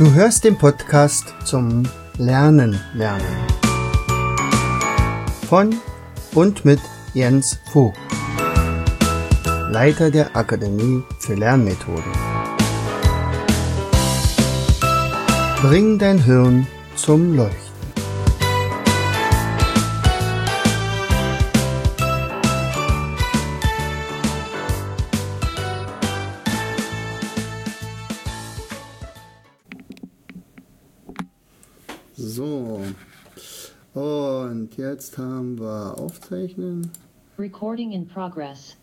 Du hörst den Podcast zum Lernen. Von und mit Jens Vogt, Leiter der Akademie für Lernmethoden. Bring dein Hirn zum Leuchten. So, und jetzt haben wir Aufzeichnen. Recording in progress.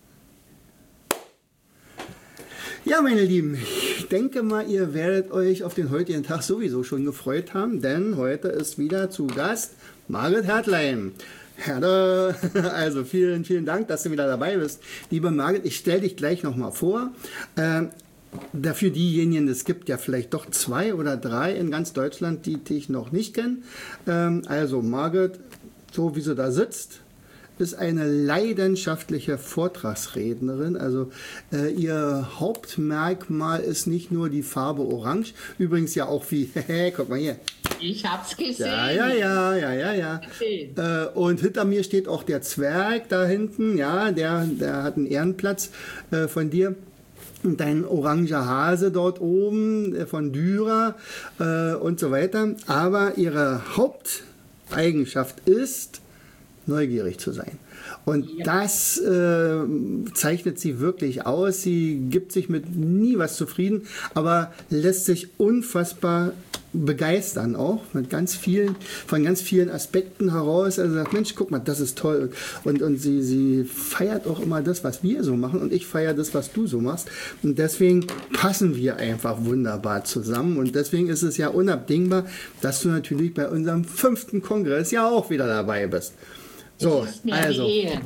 Ja, meine Lieben, ich denke mal, ihr werdet euch auf den heutigen Tag sowieso schon gefreut haben, denn heute ist wieder zu Gast Margret Hertlein. Also vielen, vielen Dank, dass du wieder dabei bist. Liebe Margret, ich stelle dich gleich nochmal vor. Dafür diejenigen, es gibt ja vielleicht doch 2 oder 3 in ganz Deutschland, die dich noch nicht kennen. Also Margret, so wie sie da sitzt, ist eine leidenschaftliche Vortragsrednerin. Also ihr Hauptmerkmal ist nicht nur die Farbe Orange, übrigens ja auch wie, guck mal hier. Ich hab's gesehen. Ja. Und hinter mir steht auch der Zwerg da hinten, ja, der hat einen Ehrenplatz von dir. Dein oranger Hase dort oben von Dürer und so weiter. Aber ihre Haupteigenschaft ist, neugierig zu sein. Und das zeichnet sie wirklich aus. Sie gibt sich mit nie was zufrieden, aber lässt sich unfassbar begeistern auch von ganz vielen Aspekten heraus. Also sagt, Mensch, guck mal, das ist toll. Und sie feiert auch immer das, was wir so machen, und ich feiere das, was du so machst. Und deswegen passen wir einfach wunderbar zusammen. Und deswegen ist es ja unabdingbar, dass du natürlich bei unserem 5. Kongress ja auch wieder dabei bist. So, also.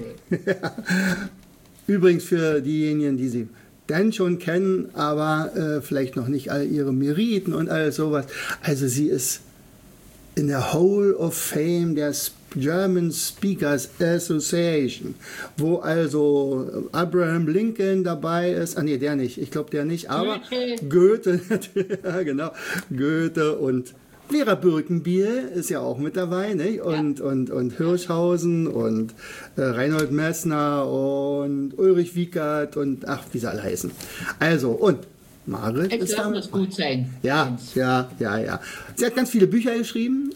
Übrigens für diejenigen, die sie denn schon kennen, aber vielleicht noch nicht all ihre Meriten und alles sowas. Also sie ist in der Hall of Fame der German Speakers Association, wo also Abraham Lincoln dabei ist. Nee, der nicht. Ich glaube, der nicht. Aber Goethe, ja, genau. Goethe und Vera Birkenbiel ist ja auch mit dabei, ne? Und Hirschhausen und Reinhold Messner und Ulrich Wickert und ach, wie sie alle heißen. Also, und Margret ist da. Muss gut sein. Ja. Sie hat ganz viele Bücher geschrieben.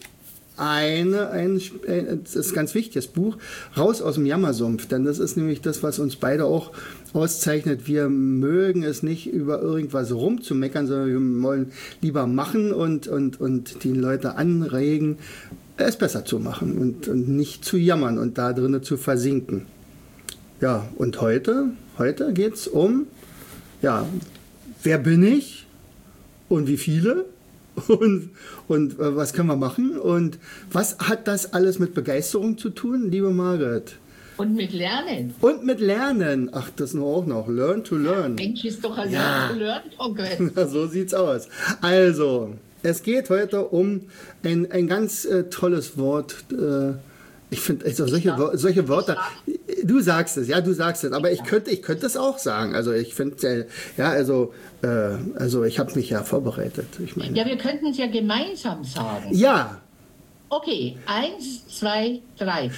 Das ist ein ganz wichtiges Buch, Raus aus dem Jammersumpf, denn das ist nämlich das, was uns beide auch auszeichnet. Wir mögen es nicht, über irgendwas rumzumeckern, sondern wir wollen lieber machen und die Leute anregen, es besser zu machen und nicht zu jammern und da drinnen zu versinken. Ja, und heute geht es um, wer bin ich und wie viele? Und was können wir machen? Und was hat das alles mit Begeisterung zu tun, liebe Margret? Und mit Lernen. Ach, das auch noch. Learn to learn. Mensch, ist doch ein Learn-to-Learn-Kongress. So sieht's aus. Also, es geht heute um ein ganz tolles Wort. Ich finde, also solche Wörter, du sagst es, aber ich könnte es auch sagen. Also ich finde, also ich habe mich ja vorbereitet. Ich meine. Ja, wir könnten es ja gemeinsam sagen. Ja. Okay, 1, 2, 3.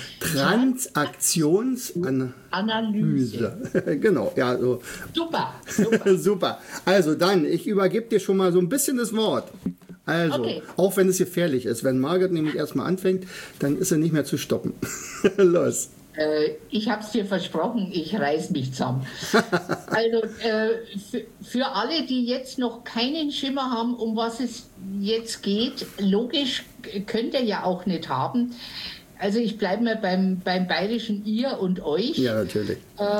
Transaktionsanalyse. Genau, ja. So. Super. Super. Also dann, ich übergebe dir schon mal so ein bisschen das Wort. Also, okay. Auch wenn es gefährlich ist. Wenn Margret nämlich erstmal anfängt, dann ist er nicht mehr zu stoppen. Los. Ich habe es dir versprochen, ich reiß mich zusammen. Also für alle, die jetzt noch keinen Schimmer haben, um was es jetzt geht, logisch könnt ihr ja auch nicht haben. Also ich bleibe mal beim bayerischen ihr und euch. Ja, natürlich.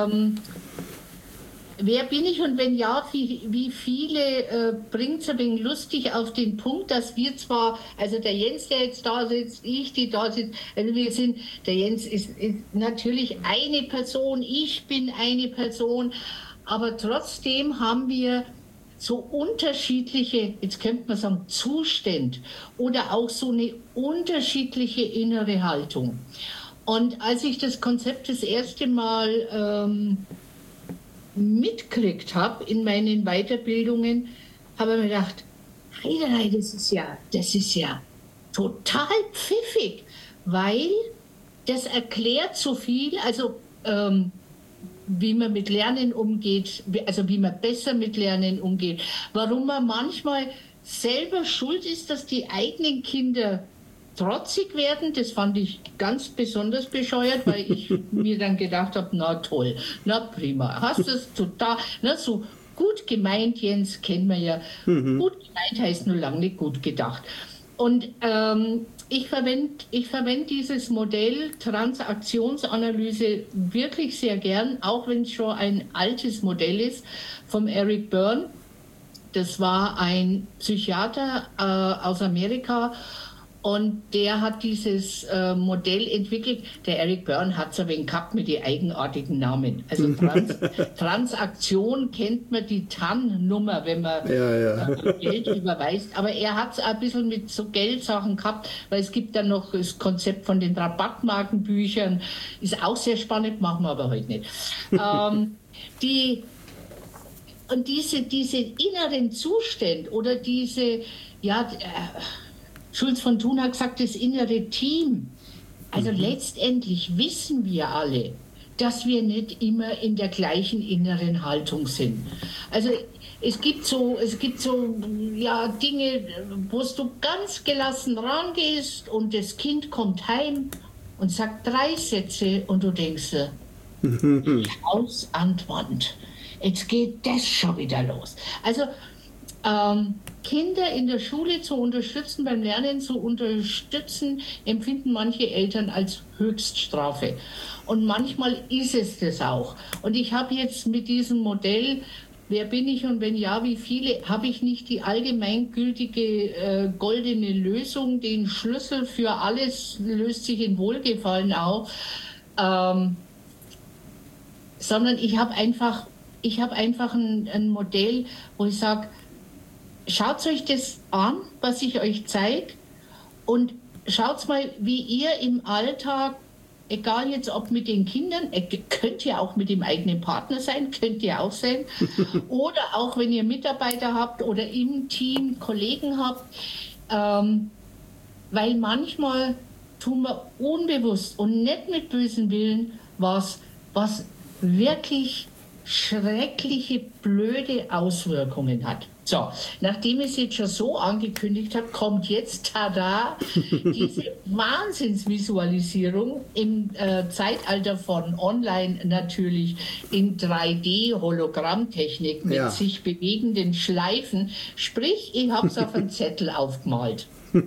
Wer bin ich und wenn ja, wie viele bringt es ein wenig lustig auf den Punkt, dass wir zwar, also der Jens, der jetzt da sitzt, ich, die da sitzt, also der Jens ist natürlich eine Person, ich bin eine Person, aber trotzdem haben wir so unterschiedliche, jetzt könnte man sagen, Zustände oder auch so eine unterschiedliche innere Haltung. Und als ich das Konzept das erste Mal mitkriegt habe in meinen Weiterbildungen, habe ich mir gedacht, Heiderei, das ist ja total pfiffig, weil das erklärt so viel, also wie man mit Lernen umgeht, also wie man besser mit Lernen umgeht, warum man manchmal selber schuld ist, dass die eigenen Kinder trotzig werden. Das fand ich ganz besonders bescheuert, weil ich mir dann gedacht habe, na toll, na prima, hast du es total, na so gut gemeint, Jens, kennen wir ja. Gut gemeint heißt nur lange nicht gut gedacht. Und ich verwende dieses Modell Transaktionsanalyse wirklich sehr gern, auch wenn es schon ein altes Modell ist, vom Eric Berne. Das war ein Psychiater aus Amerika und der hat dieses Modell entwickelt. Der Eric Berne hat es ein wenig gehabt mit den eigenartigen Namen. Also Transaktion kennt man die TAN-Nummer, wenn man Geld überweist. Aber er hat es ein bisschen mit so Geldsachen gehabt, weil es gibt dann noch das Konzept von den Rabattmarkenbüchern. Ist auch sehr spannend, machen wir aber heute nicht. Und diese inneren Zustände oder diese, Schulz von Thun hat gesagt, das innere Team. Also letztendlich wissen wir alle, dass wir nicht immer in der gleichen inneren Haltung sind. Also es gibt so Dinge, wo du ganz gelassen rangehst und das Kind kommt heim und sagt 3 Sätze und du denkst, Haus an die Wand. Jetzt geht das schon wieder los. Also Kinder in der Schule zu unterstützen, beim Lernen zu unterstützen, empfinden manche Eltern als Höchststrafe. Und manchmal ist es das auch. Und ich habe jetzt mit diesem Modell, wer bin ich und wenn ja, wie viele, habe ich nicht die allgemeingültige goldene Lösung, den Schlüssel für alles löst sich in Wohlgefallen auf, sondern ich habe einfach ein Modell, wo ich sage, schaut euch das an, was ich euch zeige und schaut mal, wie ihr im Alltag, egal jetzt ob mit den Kindern, könnt ja auch mit dem eigenen Partner sein, könnt ihr auch sein, oder auch wenn ihr Mitarbeiter habt oder im Team Kollegen habt, weil manchmal tun wir unbewusst und nicht mit bösem Willen was wirklich schreckliche, blöde Auswirkungen hat. So, nachdem ich es jetzt schon so angekündigt habe, kommt jetzt, tada, diese Wahnsinnsvisualisierung im Zeitalter von Online natürlich in 3D-Hologrammtechnik mit sich bewegenden Schleifen. Sprich, ich habe es auf einen Zettel aufgemalt.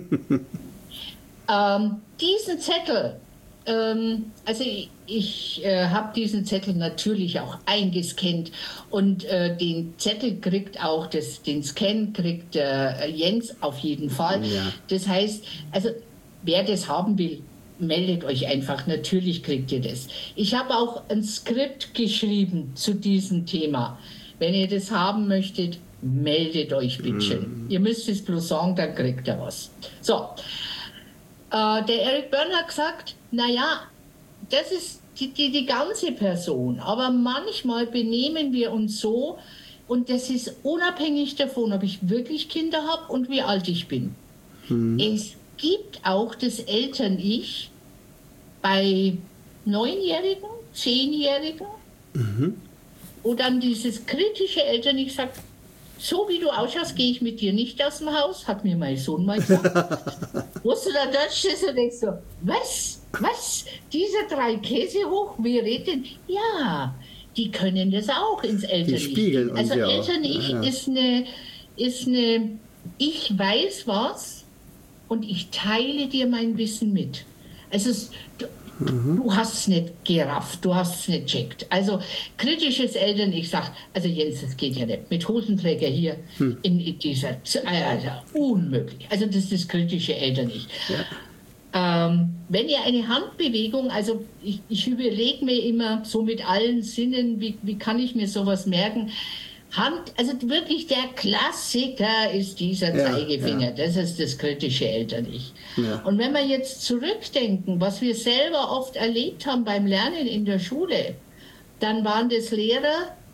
Diesen Zettel, also ich habe diesen Zettel natürlich auch eingescannt und den Zettel kriegt auch, den Scan kriegt Jens auf jeden Fall. Ja. Das heißt, also wer das haben will, meldet euch einfach, natürlich kriegt ihr das. Ich habe auch ein Skript geschrieben zu diesem Thema. Wenn ihr das haben möchtet, meldet euch bitte. Ihr müsst es bloß sagen, dann kriegt ihr was. So. Der Eric Berne hat gesagt, naja, das ist die ganze Person, aber manchmal benehmen wir uns so und das ist unabhängig davon, ob ich wirklich Kinder habe und wie alt ich bin. Es gibt auch das Eltern-Ich bei 9-Jährigen, 10-Jährigen, wo dann dieses kritische Eltern-Ich sagt, so wie du ausschaust, gehe ich mit dir nicht aus dem Haus, hat mir mein Sohn mal gesagt. Wo du da stehst und denkst so, was? Diese 3 Käse hoch, wir reden? Ja, die können das auch ins Eltern-Ich. Also Eltern-Ich ist eine, ich weiß was und ich teile dir mein Wissen mit. Also du hast es nicht gerafft, du hast es nicht checkt. Also kritisches Eltern-Ich sagt, also Jens, das geht ja nicht. Mit Hosenträger hier in dieser, also unmöglich. Also das ist das kritische Eltern-Ich. Ja. Wenn ihr eine Handbewegung, also ich überlege mir immer so mit allen Sinnen, wie kann ich mir sowas merken? Also wirklich der Klassiker ist dieser Zeigefinger. Das ist das kritische Eltern-Ich. Ja. Und wenn wir jetzt zurückdenken, was wir selber oft erlebt haben beim Lernen in der Schule, dann waren das Lehrer,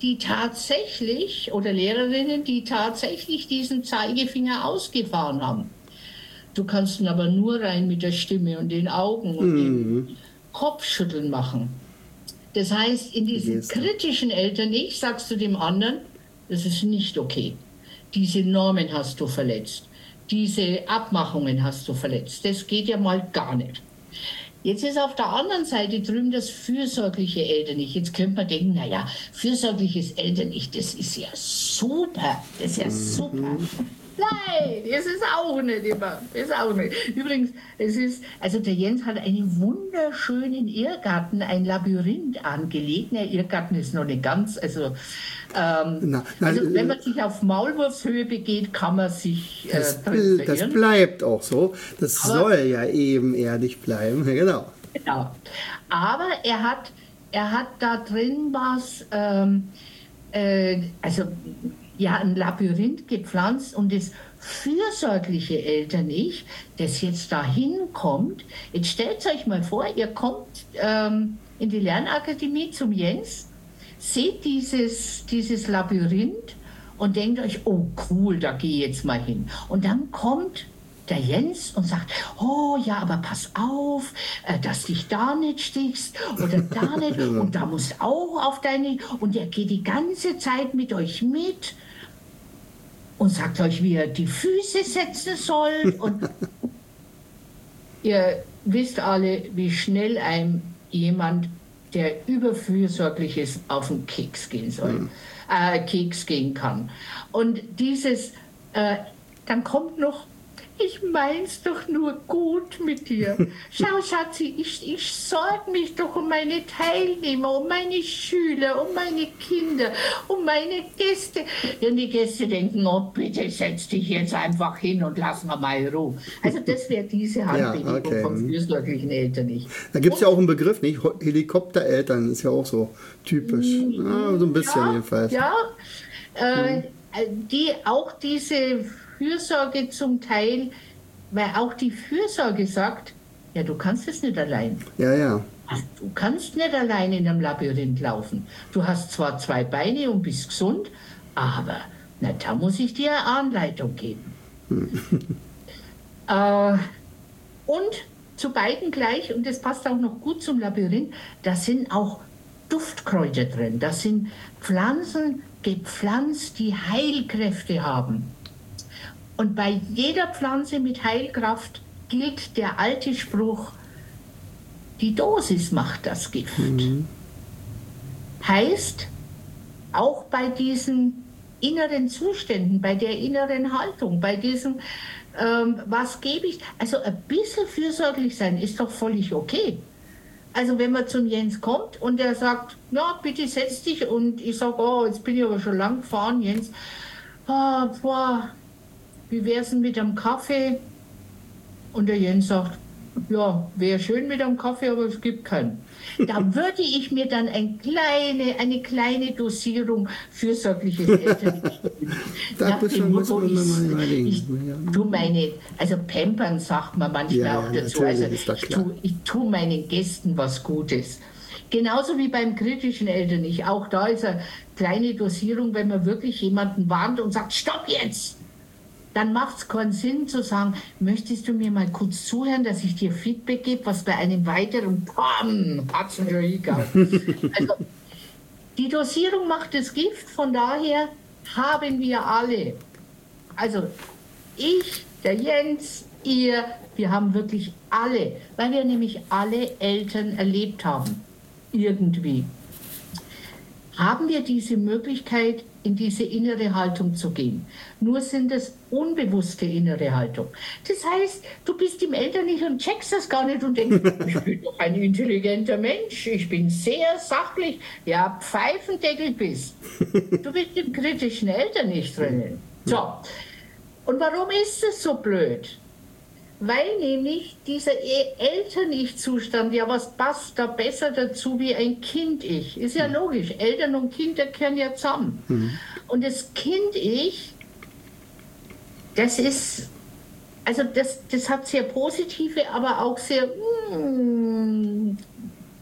die tatsächlich, oder Lehrerinnen, die tatsächlich diesen Zeigefinger ausgefahren haben. Du kannst ihn aber nur rein mit der Stimme und den Augen und dem Kopfschütteln machen. Das heißt, in diesem kritischen Eltern-Ich sagst du dem anderen, das ist nicht okay. Diese Normen hast du verletzt. Diese Abmachungen hast du verletzt. Das geht ja mal gar nicht. Jetzt ist auf der anderen Seite drüben das fürsorgliche Eltern-Ich. Jetzt könnte man denken, naja, fürsorgliches Eltern-Ich, das ist ja super. Das ist ja super. Nein, das ist auch nicht immer. Das ist auch nicht. Übrigens, also der Jens hat einen wunderschönen Irrgarten, ein Labyrinth angelegt. Der Irrgarten ist noch nicht ganz, also wenn man sich auf Maulwurfshöhe begeht, kann man sich drin verirren. Das bleibt auch so. Das soll ja ebenerdig bleiben. Ja, genau. Genau. Aber er hat da drin was, ein Labyrinth gepflanzt und das fürsorgliche Eltern-Ich, das jetzt da hinkommt. Jetzt stellt euch mal vor, ihr kommt in die Lernakademie zum Jens, seht dieses Labyrinth und denkt euch, oh cool, da gehe ich jetzt mal hin. Und dann kommt der Jens und sagt, oh ja, aber pass auf, dass dich da nicht stichst oder da nicht und da musst auch auf deine... Und er geht die ganze Zeit mit euch mit und sagt euch, wie ihr die Füße setzen sollt. Und ihr wisst alle, wie schnell einem jemand, der überfürsorglich ist, auf den Keks gehen soll, Keks gehen kann. Und dann kommt noch, ich mein's doch nur gut mit dir. Schau, Schatzi, ich sorge mich doch um meine Teilnehmer, um meine Schüler, um meine Kinder, um meine Gäste. Und die Gäste denken, oh, bitte setz dich jetzt einfach hin und lass mal Ruhe. Also das wäre diese Handbewegung vom fürsorglichen Eltern-Ich. Da gibt es ja auch einen Begriff, nicht? Helikoptereltern ist ja auch so typisch. Ja, so ein bisschen jedenfalls. Ja, auch diese Fürsorge zum Teil, weil auch die Fürsorge sagt, ja, du kannst es nicht allein. Ja, ja. Du kannst nicht allein in einem Labyrinth laufen. Du hast zwar 2 Beine und bist gesund, aber da muss ich dir eine Anleitung geben. Und zu beiden gleich, und das passt auch noch gut zum Labyrinth, da sind auch Duftkräuter drin. Das sind Pflanzen gepflanzt, die Heilkräfte haben. Und bei jeder Pflanze mit Heilkraft gilt der alte Spruch, die Dosis macht das Gift. Heißt, auch bei diesen inneren Zuständen, bei der inneren Haltung, bei diesem, was gebe ich, also ein bisschen fürsorglich sein ist doch völlig okay. Also wenn man zum Jens kommt und er sagt, ja, bitte setz dich, und ich sage, oh, jetzt bin ich aber schon lang gefahren, Jens, wie wär's denn mit einem Kaffee? Und der Jens sagt, ja, wäre schön mit einem Kaffee, aber es gibt keinen. Da würde ich mir dann eine kleine Dosierung fürsorgliches Eltern. Also Pampern sagt man manchmal auch dazu. Also ich tue meinen Gästen was Gutes. Genauso wie beim kritischen Eltern-Ich. Auch da ist eine kleine Dosierung, wenn man wirklich jemanden warnt und sagt, stopp jetzt! Dann macht es keinen Sinn zu sagen, möchtest du mir mal kurz zuhören, dass ich dir Feedback gebe, was bei einem weiteren hat's schon hingehauen. Also die Dosierung macht das Gift, von daher haben wir alle, also ich, der Jens, ihr, wir haben wirklich alle, weil wir nämlich alle Eltern erlebt haben, irgendwie, haben wir diese Möglichkeit, in diese innere Haltung zu gehen. Nur sind es unbewusste innere Haltung. Das heißt, du bist im Eltern-Ich und checkst das gar nicht und denkst, ich bin doch ein intelligenter Mensch, ich bin sehr sachlich, ja, Pfeifendeckel bist. Du bist im kritischen Eltern-Ich drinnen. So. Und warum ist es so blöd? Weil nämlich dieser Eltern-Ich-Zustand, ja, was passt da besser dazu wie ein Kind-Ich? Ist ja logisch, Eltern und Kinder gehören ja zusammen. Und das Kind-Ich, das ist, also das hat sehr positive, aber auch sehr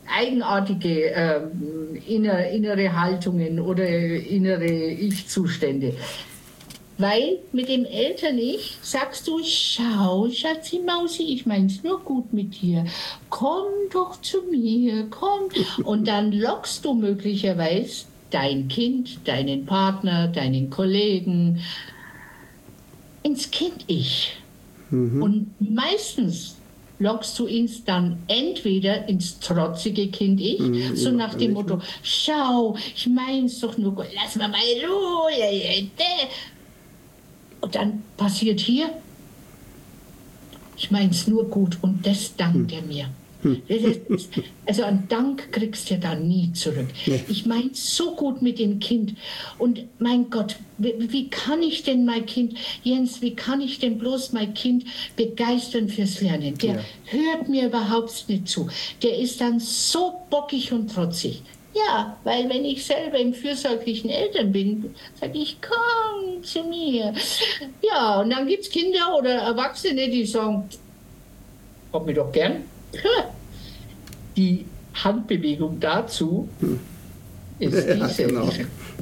eigenartige innere Haltungen oder innere Ich-Zustände. Weil mit dem Eltern-Ich sagst du, schau, Schatzi Mausi, ich mein's nur gut mit dir. Komm doch zu mir, komm. Und dann lockst du möglicherweise dein Kind, deinen Partner, deinen Kollegen ins Kind-Ich. Und meistens lockst du ihn dann entweder ins trotzige Kind-Ich, so nach dem Motto, schau, ich mein's doch nur gut, lass mal Ruhe. Und dann passiert hier, ich mein's nur gut und das dankt er mir. Also einen Dank kriegst du ja dann nie zurück. Ich mein's so gut mit dem Kind. Und mein Gott, wie kann ich denn mein Kind, Jens, wie kann ich denn bloß mein Kind begeistern fürs Lernen? Der hört mir überhaupt nicht zu. Der ist dann so bockig und trotzig. Ja, weil wenn ich selber im fürsorglichen Eltern bin, sage ich, komm zu mir. Ja, und dann gibt es Kinder oder Erwachsene, die sagen, hab mich doch gern. Die Handbewegung dazu ist diese. Genau.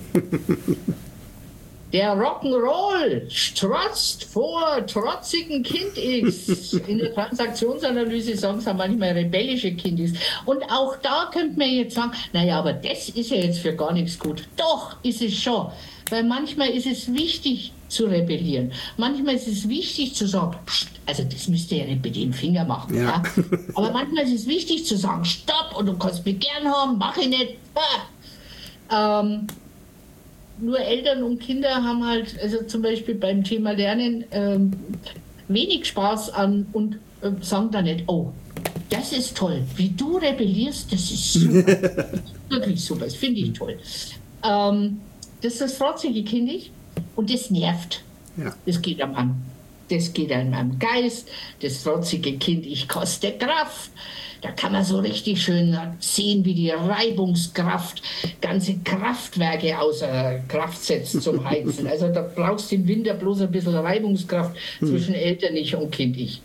Der Rock'n'Roll strotzt vor trotzigen Kind-X. In der Transaktionsanalyse sagen sie manchmal rebellische Kind-X. Und auch da könnte man jetzt sagen, naja, aber das ist ja jetzt für gar nichts gut. Doch, ist es schon. Weil manchmal ist es wichtig zu rebellieren. Manchmal ist es wichtig zu sagen, also das müsst ihr ja nicht mit dem Finger machen. Ja. Aber manchmal ist es wichtig zu sagen, stopp, und du kannst mich gern haben, mach ich nicht. Nur Eltern und Kinder haben halt, also zum Beispiel beim Thema Lernen, wenig Spaß an und sagen dann nicht, oh, das ist toll, wie du rebellierst, das ist super. Wirklich super, das finde ich toll. Das ist das trotzige Kind und das nervt. Ja. Das geht einem an. Das geht einem am Geist. Das trotzige Kind, ich koste Kraft. Da kann man so richtig schön sehen, wie die Reibungskraft ganze Kraftwerke außer Kraft setzt zum Heizen. Also da brauchst du im Winter bloß ein bisschen Reibungskraft zwischen Eltern-Ich und Kind-Ich.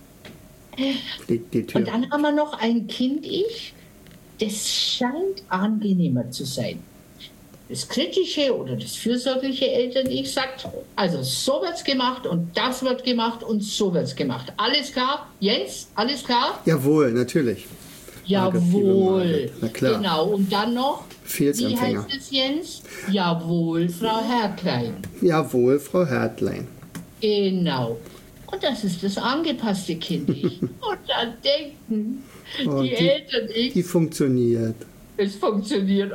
Und dann haben wir noch ein Kind-Ich, das scheint angenehmer zu sein. Das kritische oder das fürsorgliche Eltern-Ich sagt, also so wird's gemacht und das wird gemacht und so wird's gemacht. Alles klar? Jens, alles klar? Jawohl, natürlich. Jawohl. Na klar. Genau. Und dann noch, wie heißt es, Jens? Jawohl, Frau Hertlein. Jawohl, Frau Hertlein. Genau. Und das ist das angepasste Kind-Ich. Und dann denken die Eltern-Ich. Die funktioniert. Es funktioniert.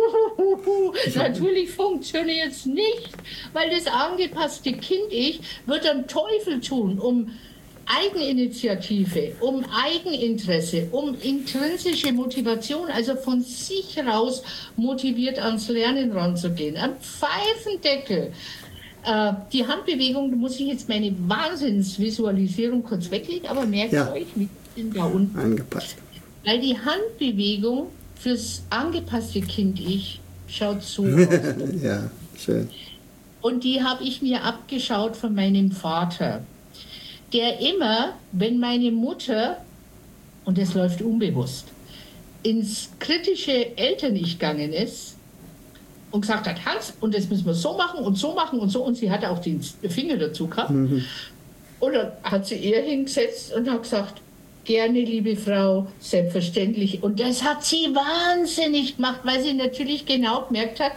Natürlich funktioniert es nicht, weil das angepasste Kind-Ich wird am Teufel tun, um Eigeninitiative, um Eigeninteresse, um intrinsische Motivation, also von sich raus motiviert ans Lernen ranzugehen. Ein Pfeifendeckel. Die Handbewegung, da muss ich jetzt meine Wahnsinnsvisualisierung kurz weglegen, aber merkt euch, wie sind da unten. Angepasst. Weil die Handbewegung fürs angepasste Kind-Ich schaut so aus. Ja, schön. Und die habe ich mir abgeschaut von meinem Vater, der immer, wenn meine Mutter, und das läuft unbewusst, ins kritische Eltern-Ich gegangen ist und gesagt hat, Hans, und das müssen wir so machen und so machen und so, und sie hatte auch den Finger dazu gehabt. Und dann hat sie eher hingesetzt und hat gesagt, gerne, liebe Frau, selbstverständlich. Und das hat sie wahnsinnig gemacht, weil sie natürlich genau gemerkt hat,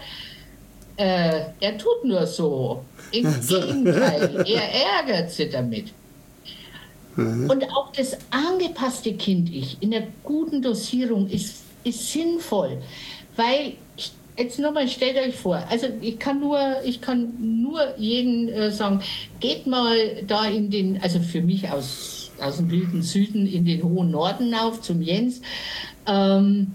er tut nur so. Im Gegenteil, er ärgert sie damit. Und auch das angepasste Kind-Ich in einer guten Dosierung ist sinnvoll, weil, jetzt nochmal, stellt euch vor, also ich kann nur jeden sagen, geht mal da in den, also für mich aus dem wilden Süden in den hohen Norden auf, zum Jens. Und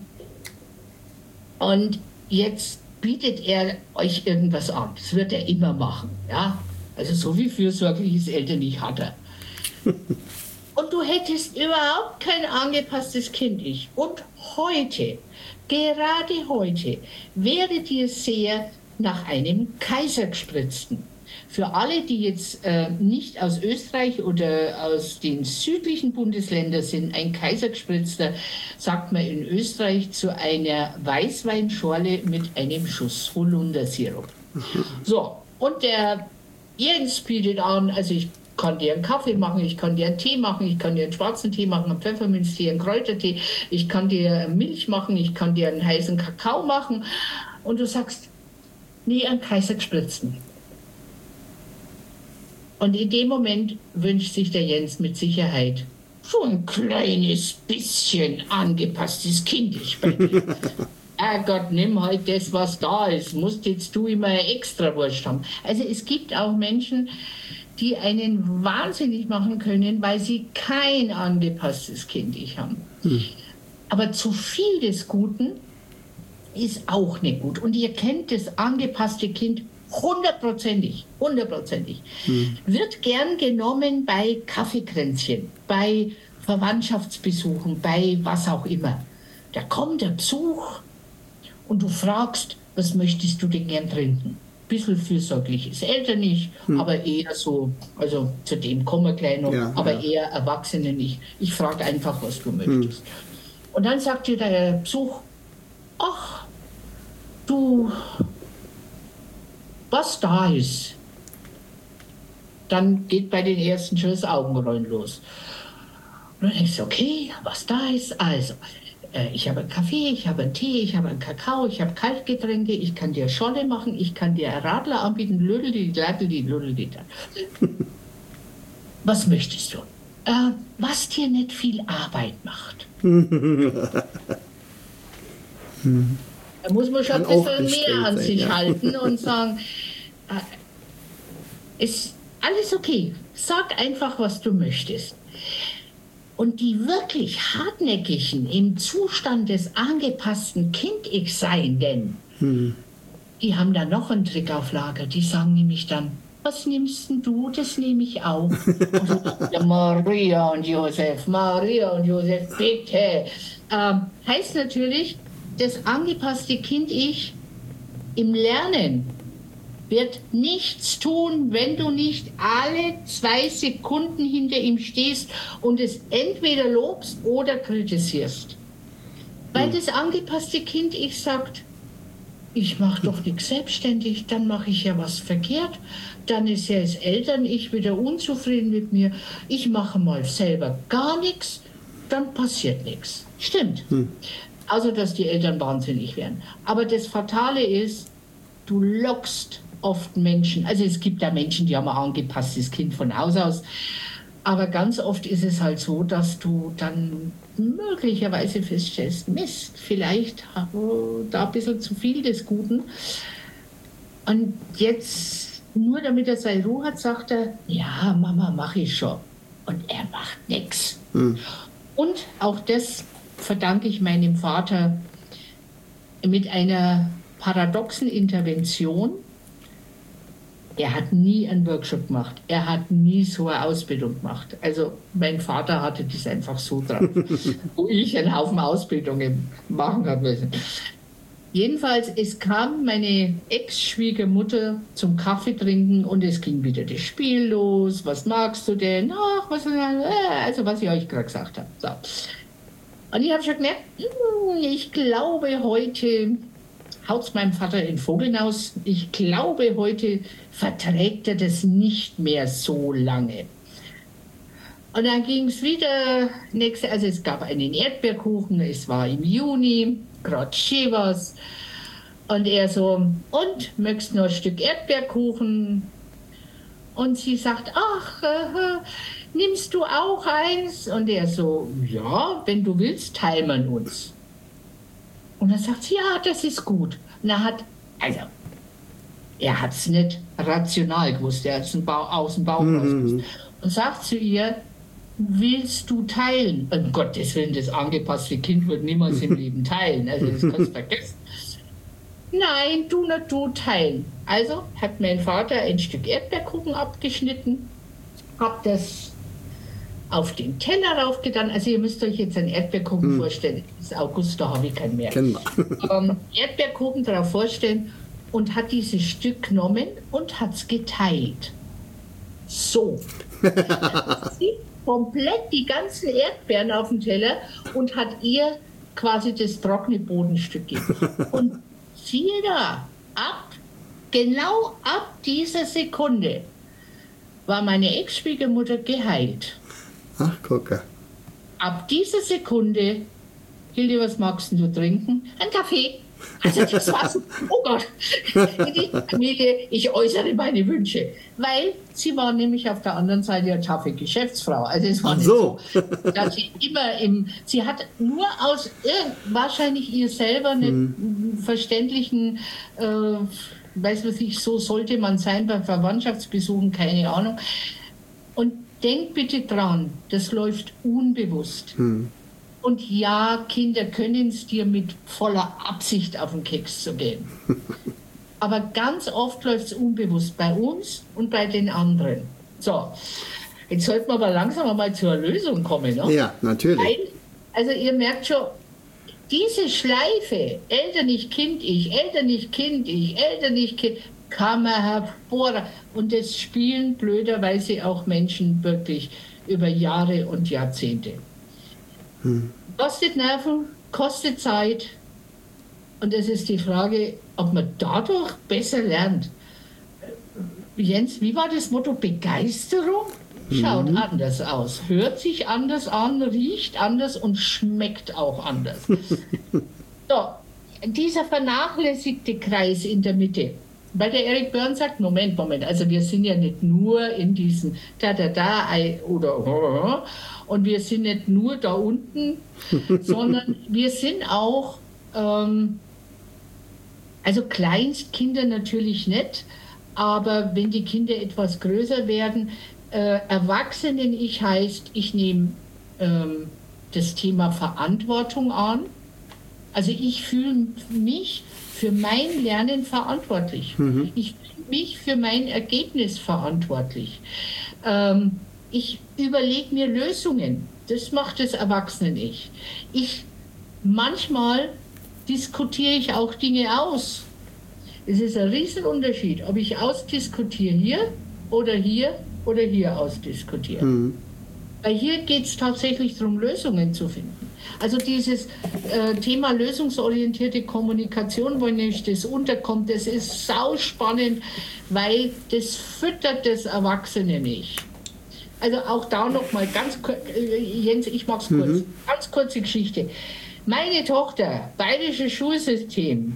jetzt bietet er euch irgendwas an. Das wird er immer machen. Ja? Also so wie fürsorgliches Eltern-Ich hat er. Und du hättest überhaupt kein angepasstes Kind-Ich. Und heute, gerade heute, wäre dir sehr nach einem Kaisergespritzten. Für alle, die jetzt nicht aus Österreich oder aus den südlichen Bundesländern sind, ein kaisergespritzter, sagt man in Österreich, zu einer Weißweinschorle mit einem Schuss Holundersirup. So, und der Jens bietet an, also ich kann dir einen Kaffee machen, ich kann dir einen Tee machen, ich kann dir einen schwarzen Tee machen, einen Pfefferminztee, einen Kräutertee, ich kann dir Milch machen, ich kann dir einen heißen Kakao machen. Und du sagst, nee, einen kaisergespritzten. Und in dem Moment wünscht sich der Jens mit Sicherheit so ein kleines bisschen angepasstes Kindisch bei mir. Gott, nimm halt das, was da ist. Musst jetzt du immer extra Wurst haben. Also es gibt auch Menschen, die einen wahnsinnig machen können, weil sie kein angepasstes Kindisch haben. Aber zu viel des Guten ist auch nicht gut. Und ihr kennt das angepasste Kind hundertprozentig. Wird gern genommen bei Kaffeekränzchen, bei Verwandtschaftsbesuchen, bei was auch immer. Da kommt der Besuch und du fragst, was möchtest du denn gern trinken? Bisschen fürsorglich ist elterlich, aber eher so, also zu dem kommen wir gleich noch, aber eher Erwachsene nicht. Ich frage einfach, was du möchtest. Und dann sagt dir der Besuch, ach, du, was da ist. Dann geht bei den ersten schon das Augenrollen los. Und dann denkst du, okay, was da ist, also ich habe einen Kaffee, ich habe einen Tee, ich habe einen Kakao, ich habe Kaltgetränke, ich kann dir Scholle machen, ich kann dir Radler anbieten, Lödeli. Was möchtest du? Was dir nicht viel Arbeit macht. Da muss man schon ein bisschen mehr an sich halten und sagen, ist alles okay, sag einfach, was du möchtest. Und die wirklich hartnäckigen, im Zustand des angepassten Kind-Ich-Seienden, die haben da noch einen Trick auf Lager. Die sagen nämlich dann, was nimmst denn du? Das nehme ich auch. Und so, ja, Maria und Josef, bitte. Heißt natürlich, das angepasste Kind-Ich im Lernen wird nichts tun, wenn du nicht alle 2 Sekunden hinter ihm stehst und es entweder lobst oder kritisierst. Weil das angepasste Kind-Ich sagt, ich mache doch nichts selbstständig, dann mache ich ja was verkehrt, dann ist ja das Eltern-Ich wieder unzufrieden mit mir, ich mache mal selber gar nichts, dann passiert nichts. Stimmt. Also, dass die Eltern wahnsinnig werden. Aber das Fatale ist, du lockst oft Menschen, also es gibt ja Menschen, die haben ein angepasstes Kind von Haus aus, aber ganz oft ist es halt so, dass du dann möglicherweise feststellst, Mist, vielleicht habe da ein bisschen zu viel des Guten. Und jetzt, nur damit er seine Ruhe hat, sagt er, ja, Mama, mache ich schon. Und er macht nichts. Und auch das verdanke ich meinem Vater mit einer paradoxen Intervention. Er hat nie einen Workshop gemacht. Er hat nie so eine Ausbildung gemacht. Also mein Vater hatte das einfach so drauf, wo ich einen Haufen Ausbildungen machen habe müssen. Jedenfalls, es kam meine Ex-Schwiegermutter zum Kaffee trinken und es ging wieder das Spiel los. Was magst du denn? Ach, also was ich euch gerade gesagt habe. So. Und ich habe schon gemerkt, ich glaube heute haut es meinem Vater den Vogel aus. Ich glaube, heute verträgt er das nicht mehr so lange. Und dann ging es wieder, also es gab einen Erdbeerkuchen, es war im Juni, gerade schön was. Und er so, und, möchtest du noch ein Stück Erdbeerkuchen? Und sie sagt, ach, nimmst du auch eins? Und er so, ja, wenn du willst, teilen wir uns. Und dann sagt sie, ja, das ist gut. Und er hat es nicht rational gewusst, er hat es aus dem Bauch raus gewusst. Und sagt zu ihr, willst du teilen? Um Gottes Willen, das angepasste Kind wird niemals im Leben teilen. Also das kannst du vergessen. Nein, du teilen. Also hat mein Vater ein Stück Erdbeerkuchen abgeschnitten, hat das auf den Teller raufgetan. Also ihr müsst euch jetzt einen Erdbeerkuchen vorstellen. Es ist August, da habe ich keinen mehr. Erdbeerkuchen drauf vorstellen, und hat dieses Stück genommen und hat es geteilt. So. Sie komplett die ganzen Erdbeeren auf dem Teller und hat ihr quasi das trockene Bodenstück gegeben. Und siehe da, genau ab dieser Sekunde war meine Ex-Schwiegermutter geheilt. Ach, gucke. Ab dieser Sekunde, Hilde, was magst du trinken? Ein Kaffee. Also das war's. Oh Gott, in dieser Familie, ich äußere meine Wünsche. Weil sie war nämlich auf der anderen Seite eine taffe Geschäftsfrau. Also es war nicht so, dass sie immer sie hat nur aus wahrscheinlich ihr selber einen verständlichen, weiß was ich, so sollte man sein bei Verwandtschaftsbesuchen, keine Ahnung. Und denk bitte dran, das läuft unbewusst. Und ja, Kinder können es dir mit voller Absicht auf den Keks zu gehen. Aber ganz oft läuft es unbewusst bei uns und bei den anderen. So, jetzt sollten wir aber langsam mal zur Lösung kommen. Ne? Ja, natürlich. Weil, also ihr merkt schon, diese Schleife, Eltern nicht Kind, ich, Eltern nicht Kind, ich, Eltern nicht Kind, kann man hervor. Und das spielen blöderweise auch Menschen wirklich über Jahre und Jahrzehnte. Kostet Nerven, kostet Zeit. Und es ist die Frage, ob man dadurch besser lernt. Jens, wie war das Motto? Begeisterung schaut anders aus, hört sich anders an, riecht anders und schmeckt auch anders. So, dieser vernachlässigte Kreis in der Mitte. Weil der Eric Byrne sagt, Moment, also wir sind ja nicht nur in diesen oder und wir sind nicht nur da unten, sondern wir sind auch, also Kleinstkinder natürlich nicht, aber wenn die Kinder etwas größer werden, Erwachsenen-Ich heißt, ich nehme das Thema Verantwortung an. Also ich fühle mich für mein Lernen verantwortlich. Ich fühle mich für mein Ergebnis verantwortlich. Ich überlege mir Lösungen. Das macht das Erwachsenen-Ich. Manchmal diskutiere ich auch Dinge aus. Es ist ein Riesenunterschied, ob ich ausdiskutiere hier oder hier ausdiskutiere. Weil hier geht es tatsächlich darum, Lösungen zu finden. Also dieses Thema lösungsorientierte Kommunikation, wo nämlich das unterkommt, das ist sauspannend, weil das füttert das Erwachsene nicht. Also auch da nochmal ganz kurz, Jens, ich mach's kurz, ganz kurze Geschichte. Meine Tochter, bayerisches Schulsystem,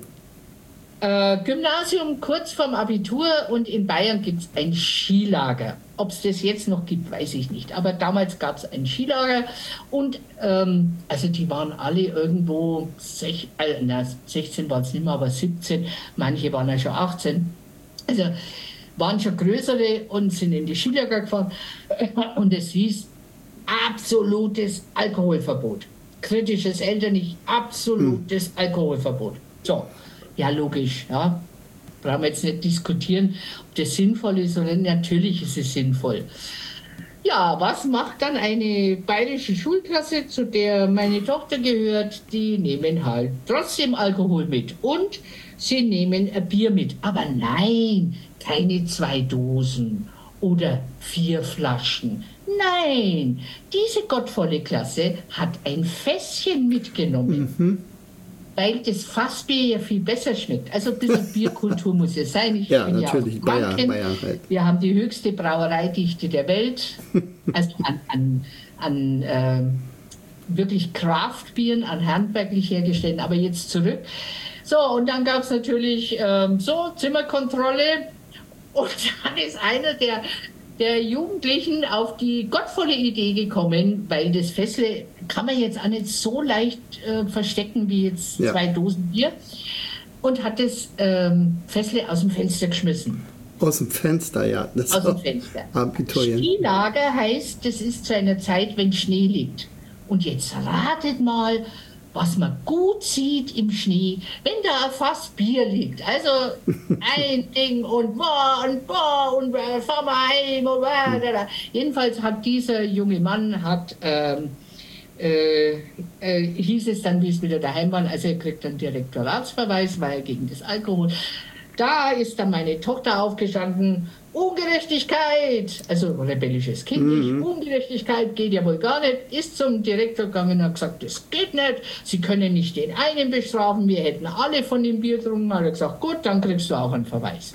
Gymnasium kurz vorm Abitur und in Bayern gibt es ein Skilager. Ob es das jetzt noch gibt, weiß ich nicht. Aber damals gab es ein Skilager und also die waren alle irgendwo, 16 waren es nicht mehr, aber 17, manche waren ja schon 18. Also waren schon größere und sind in die Skilager gefahren und es hieß absolutes Alkoholverbot. Kritisches Eltern-Ich, absolutes Alkoholverbot. So. Ja, logisch, ja. Brauchen wir jetzt nicht diskutieren, ob das sinnvoll ist oder natürlich ist es sinnvoll. Ja, was macht dann eine bayerische Schulklasse, zu der meine Tochter gehört? Die nehmen halt trotzdem Alkohol mit und sie nehmen ein Bier mit. Aber nein, keine 2 Dosen oder 4 Flaschen. Nein, diese gottvolle Klasse hat ein Fässchen mitgenommen. Weil das Fassbier ja viel besser schmeckt. Also ein bisschen Bierkultur muss ja sein. Ich bin natürlich. Ja Bayern halt. Wir haben die höchste Brauereidichte der Welt. Also an wirklich Craftbieren, an handwerklich hergestellten. Aber jetzt zurück. So, und dann gab es natürlich Zimmerkontrolle. Und dann ist einer der Jugendlichen auf die gottvolle Idee gekommen, weil das Fässle kann man jetzt auch nicht so leicht verstecken wie jetzt 2 Dosen Bier, und hat das Fässle aus dem Fenster geschmissen. Aus dem Fenster, ja. Das aus dem Fenster. Abiturient. Skilager heißt, das ist zu einer Zeit, wenn Schnee liegt. Und jetzt ratet mal, was man gut sieht im Schnee, wenn da ein Fass Bier liegt. Also ein Ding und fahren wir heim. Jedenfalls hat dieser junge Mann hieß es dann, wie es wieder daheim war, also er kriegt einen Direktoratsverweis, weil er gegen das Alkohol. Da ist dann meine Tochter aufgestanden, Ungerechtigkeit, also rebellisches Kind, Ungerechtigkeit geht ja wohl gar nicht, ist zum Direktor gegangen und hat gesagt, das geht nicht, Sie können nicht den einen bestrafen, wir hätten alle von dem Bier getrunken, hat er gesagt, gut, dann kriegst du auch einen Verweis.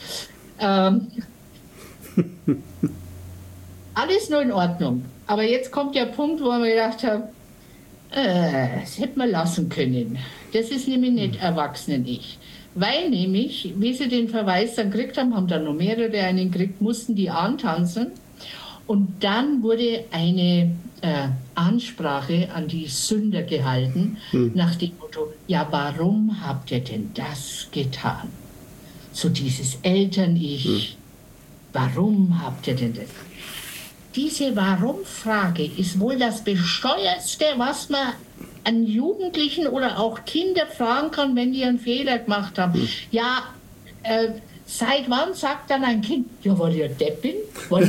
Alles nur in Ordnung, aber jetzt kommt der Punkt, wo wir gedacht haben, das hätte man lassen können, das ist nämlich nicht Erwachsenen-Ich. Weil nämlich, wie sie den Verweis dann gekriegt haben, haben dann noch mehrere einen gekriegt, mussten die antanzen. Und dann wurde eine Ansprache an die Sünder gehalten, nach dem Motto, ja, warum habt ihr denn das getan? So dieses Eltern-Ich, warum habt ihr denn das? Diese Warum-Frage ist wohl das Bescheuertste, was man an Jugendlichen oder auch Kinder fragen kann, wenn die einen Fehler gemacht haben. Ja, seit wann sagt dann ein Kind, ja, weil ihr Depp bin?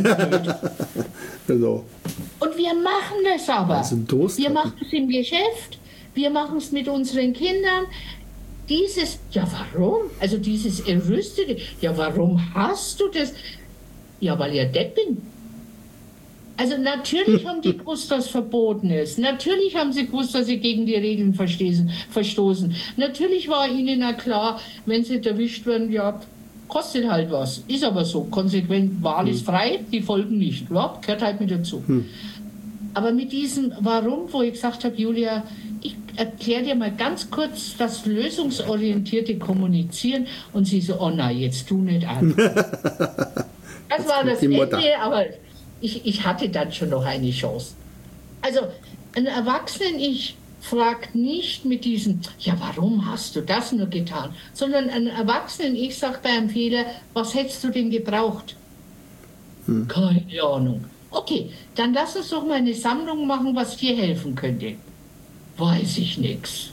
Genau. Und wir machen das aber. Also wir machen es im Geschäft, wir machen es mit unseren Kindern. Dieses, ja, warum? Also dieses Errüstete, ja, warum hast du das? Ja, weil ihr Depp bin. Also natürlich haben die gewusst, dass verboten ist. Natürlich haben sie gewusst, dass sie gegen die Regeln verstoßen. Natürlich war ihnen auch klar, wenn sie erwischt werden, ja, kostet halt was. Ist aber so. Konsequent, Wahl ist frei, die folgen nicht. Ja, gehört halt mit dazu. Aber mit diesem Warum, wo ich gesagt habe, Julia, ich erkläre dir mal ganz kurz das lösungsorientierte Kommunizieren. Und sie so, oh nein, jetzt tu nicht an. Das war das Ende, aber ich hatte dann schon noch eine Chance. Also ein Erwachsenen-Ich fragt nicht mit diesem, ja, warum hast du das nur getan? Sondern ein Erwachsenen-Ich sagt bei einem Fehler, was hättest du denn gebraucht? Keine Ahnung. Okay, dann lass uns doch mal eine Sammlung machen, was dir helfen könnte. Weiß ich nichts.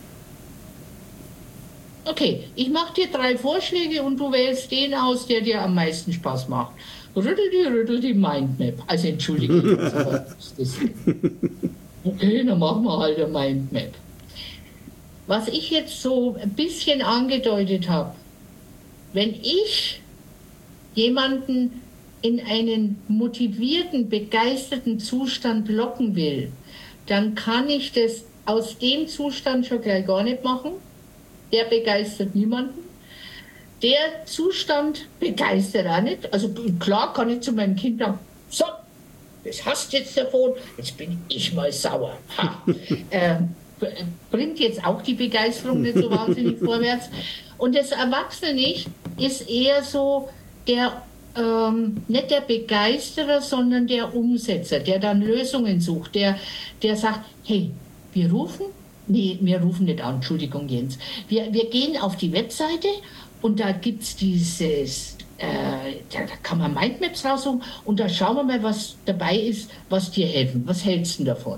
Okay, ich mache dir 3 Vorschläge und du wählst den aus, der dir am meisten Spaß macht. Rüttel die Mindmap. Also entschuldige mich, aber das okay, dann machen wir halt eine Mindmap. Was ich jetzt so ein bisschen angedeutet habe, wenn ich jemanden in einen motivierten, begeisterten Zustand locken will, dann kann ich das aus dem Zustand schon gleich gar nicht machen. Der begeistert niemanden. Der Zustand begeistert auch nicht. Also klar kann ich zu meinem Kind sagen, so, das hast du jetzt davon, jetzt bin ich mal sauer. Bringt jetzt auch die Begeisterung nicht so wahnsinnig vorwärts. Und das Erwachsene-Ich ist eher so der, nicht der Begeisterer, sondern der Umsetzer, der dann Lösungen sucht, der sagt, hey, wir rufen nicht an, Entschuldigung Jens, wir gehen auf die Webseite und da gibt es dieses, da kann man Mindmaps raussuchen und da schauen wir mal, was dabei ist, was dir helfen. Was hältst du davon?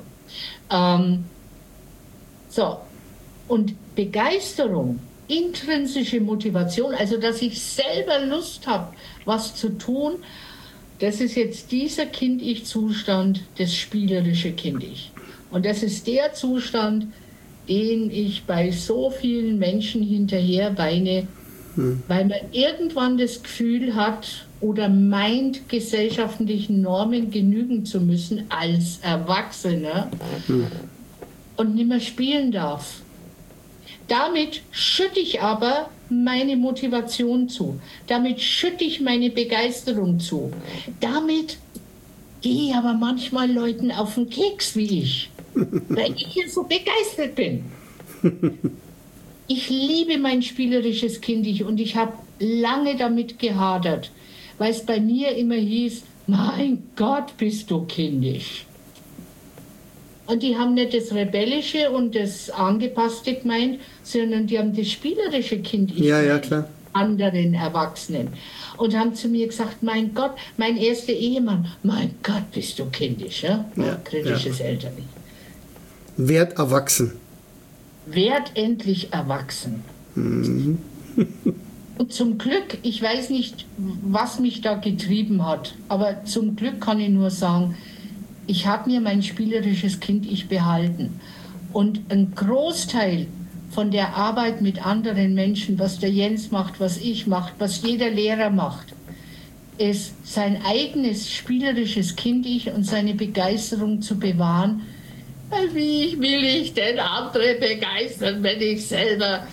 So, und Begeisterung, intrinsische Motivation, also dass ich selber Lust habe, was zu tun, das ist jetzt dieser Kind-Ich-Zustand, das spielerische Kind-Ich. Und das ist der Zustand, den ich bei so vielen Menschen hinterher weine, weil man irgendwann das Gefühl hat oder meint, gesellschaftlichen Normen genügen zu müssen als Erwachsener und nicht mehr spielen darf. Damit schütte ich aber meine Motivation zu. Damit schütte ich meine Begeisterung zu. Damit gehe ich aber manchmal Leuten auf den Keks wie ich, weil ich hier so begeistert bin. Ich liebe mein spielerisches Kind-Ich und ich habe lange damit gehadert, weil es bei mir immer hieß, mein Gott, bist du kindisch. Und die haben nicht das Rebellische und das Angepasste gemeint, sondern die haben das spielerische Kind-Ich klar. Anderen Erwachsenen. Und haben zu mir gesagt, mein Gott, mein erster Ehemann, mein Gott, bist du kindisch. Ja? Kritisches Eltern-Ich. Werd erwachsen. Werd endlich erwachsen. Und zum Glück, ich weiß nicht, was mich da getrieben hat, aber zum Glück kann ich nur sagen, ich habe mir mein spielerisches Kind-Ich behalten. Und ein Großteil von der Arbeit mit anderen Menschen, was der Jens macht, was ich mache, was jeder Lehrer macht, ist sein eigenes spielerisches Kind-Ich und seine Begeisterung zu bewahren. Wie will ich denn andere begeistern, wenn ich selber...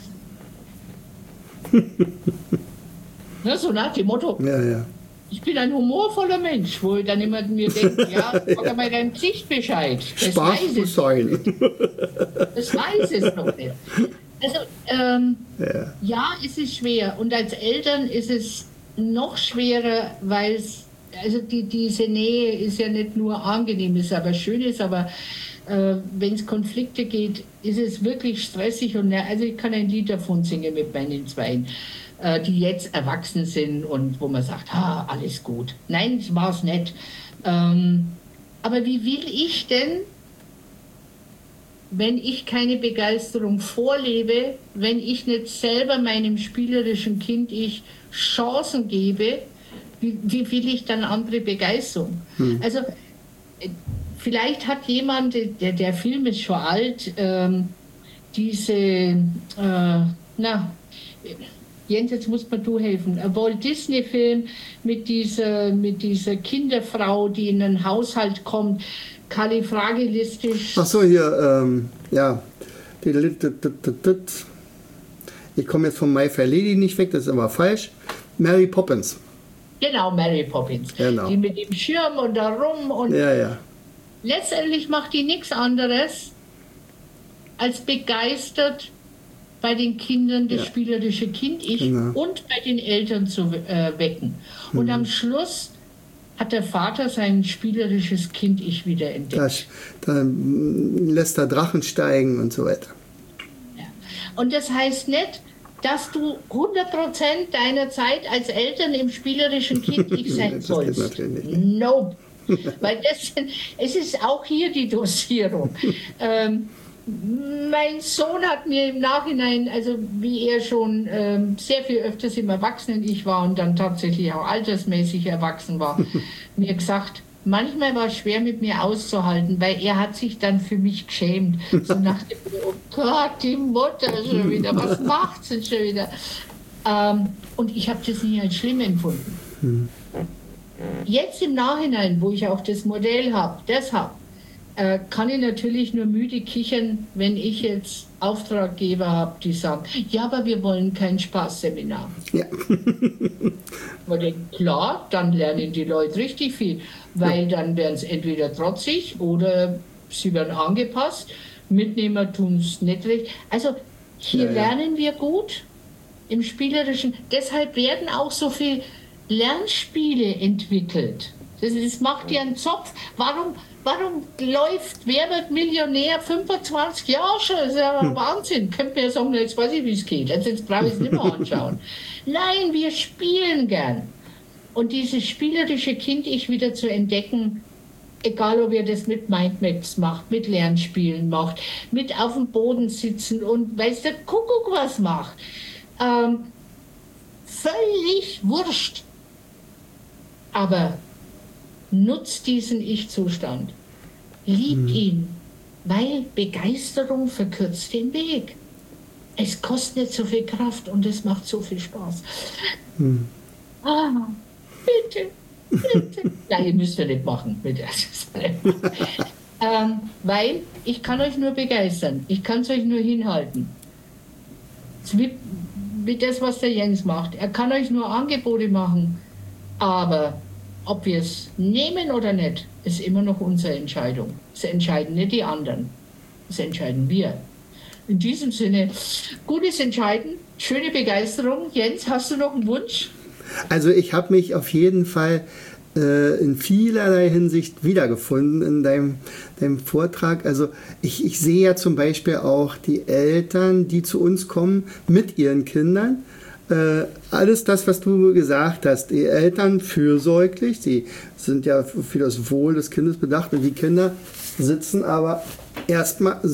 Ja, so nach dem Motto, Ja. ich bin ein humorvoller Mensch, wo ich dann immer mir denke, ja, sag ja. Mal dein Gesicht Bescheid. Das Spaß muss sein. Das weiß es noch nicht. Also, ja, es ist schwer. Und als Eltern ist es noch schwerer, weil es, also diese Nähe ist ja nicht nur angenehm, ist aber schön ist, aber wenn es Konflikte geht, ist es wirklich stressig. Und also ich kann ein Lied davon singen mit meinen Zweien, die jetzt erwachsen sind und wo man sagt, alles gut. Nein, das war es nicht. Aber wie will ich denn, wenn ich keine Begeisterung vorlebe, wenn ich nicht selber meinem spielerischen Kind-Ich Chancen gebe, wie will ich dann andere begeistern? Also vielleicht hat jemand, der Film ist schon alt, Jens, jetzt muss mir du helfen. Ein Walt Disney-Film mit dieser Kinderfrau, die in einen Haushalt kommt, kalifragilistisch. Ach so, hier, ja. Ich komme jetzt von My Fair Lady nicht weg, das ist aber falsch. Mary Poppins. Genau, Mary Poppins. Genau. Die mit dem Schirm und da rum. Und ja. Letztendlich macht die nichts anderes, als begeistert bei den Kindern das spielerische Kind-Ich und bei den Eltern zu wecken. Und am Schluss hat der Vater sein spielerisches Kind-Ich wieder entdeckt. Dann lässt er Drachen steigen und so weiter. Ja. Und das heißt nicht, dass du 100% deiner Zeit als Eltern im spielerischen Kind-Ich sein sollst. Das geht natürlich nicht. Nope. Weil es ist auch hier die Dosierung. Mein Sohn hat mir im Nachhinein, also wie er schon sehr viel öfters im Erwachsenen-Ich war und dann tatsächlich auch altersmäßig erwachsen war, mir gesagt, manchmal war es schwer mit mir auszuhalten, weil er hat sich dann für mich geschämt. So nach dem, oh Gott, die Mutter schon wieder, was macht sie schon wieder? Und ich habe das nie als schlimm empfunden. Jetzt im Nachhinein, wo ich auch das Modell habe, kann ich natürlich nur müde kichern, wenn ich jetzt Auftraggeber habe, die sagen, ja, aber wir wollen kein Spaßseminar. Ja. Weil klar, dann lernen die Leute richtig viel, weil dann werden sie entweder trotzig oder sie werden angepasst. Mitnehmer tun es nicht recht. Also hier lernen wir gut im Spielerischen. Deshalb werden auch so viele Lernspiele entwickelt. Das macht ja einen Zopf. Warum läuft Wer wird Millionär 25 Jahre schon? Das ist ja Wahnsinn. Könnt mir ja sagen, jetzt weiß ich, wie es geht. Jetzt brauche ich es nicht mehr anschauen. Nein, wir spielen gern. Und dieses spielerische Kind-Ich wieder zu entdecken, egal ob ihr das mit Mindmaps macht, mit Lernspielen macht, mit auf dem Boden sitzen und weiß der Kuckuck was macht. Völlig wurscht. Aber nutzt diesen Ich-Zustand. Liebt ihn, weil Begeisterung verkürzt den Weg. Es kostet nicht so viel Kraft und es macht so viel Spaß. Bitte. Nein, ihr müsst ja nicht machen. Bitte. Weil ich kann euch nur begeistern. Ich kann es euch nur hinhalten. Wie das, was der Jens macht. Er kann euch nur Angebote machen. Aber ob wir es nehmen oder nicht, ist immer noch unsere Entscheidung. Es entscheiden nicht die anderen. Es entscheiden wir. In diesem Sinne, gutes Entscheiden, schöne Begeisterung. Jens, hast du noch einen Wunsch? Also ich habe mich auf jeden Fall in vielerlei Hinsicht wiedergefunden in deinem Vortrag. Also ich sehe ja zum Beispiel auch die Eltern, die zu uns kommen mit ihren Kindern. Alles das, was du gesagt hast, die Eltern fürsorglich, sie sind ja für das Wohl des Kindes bedacht und die Kinder sitzen aber erstmal so.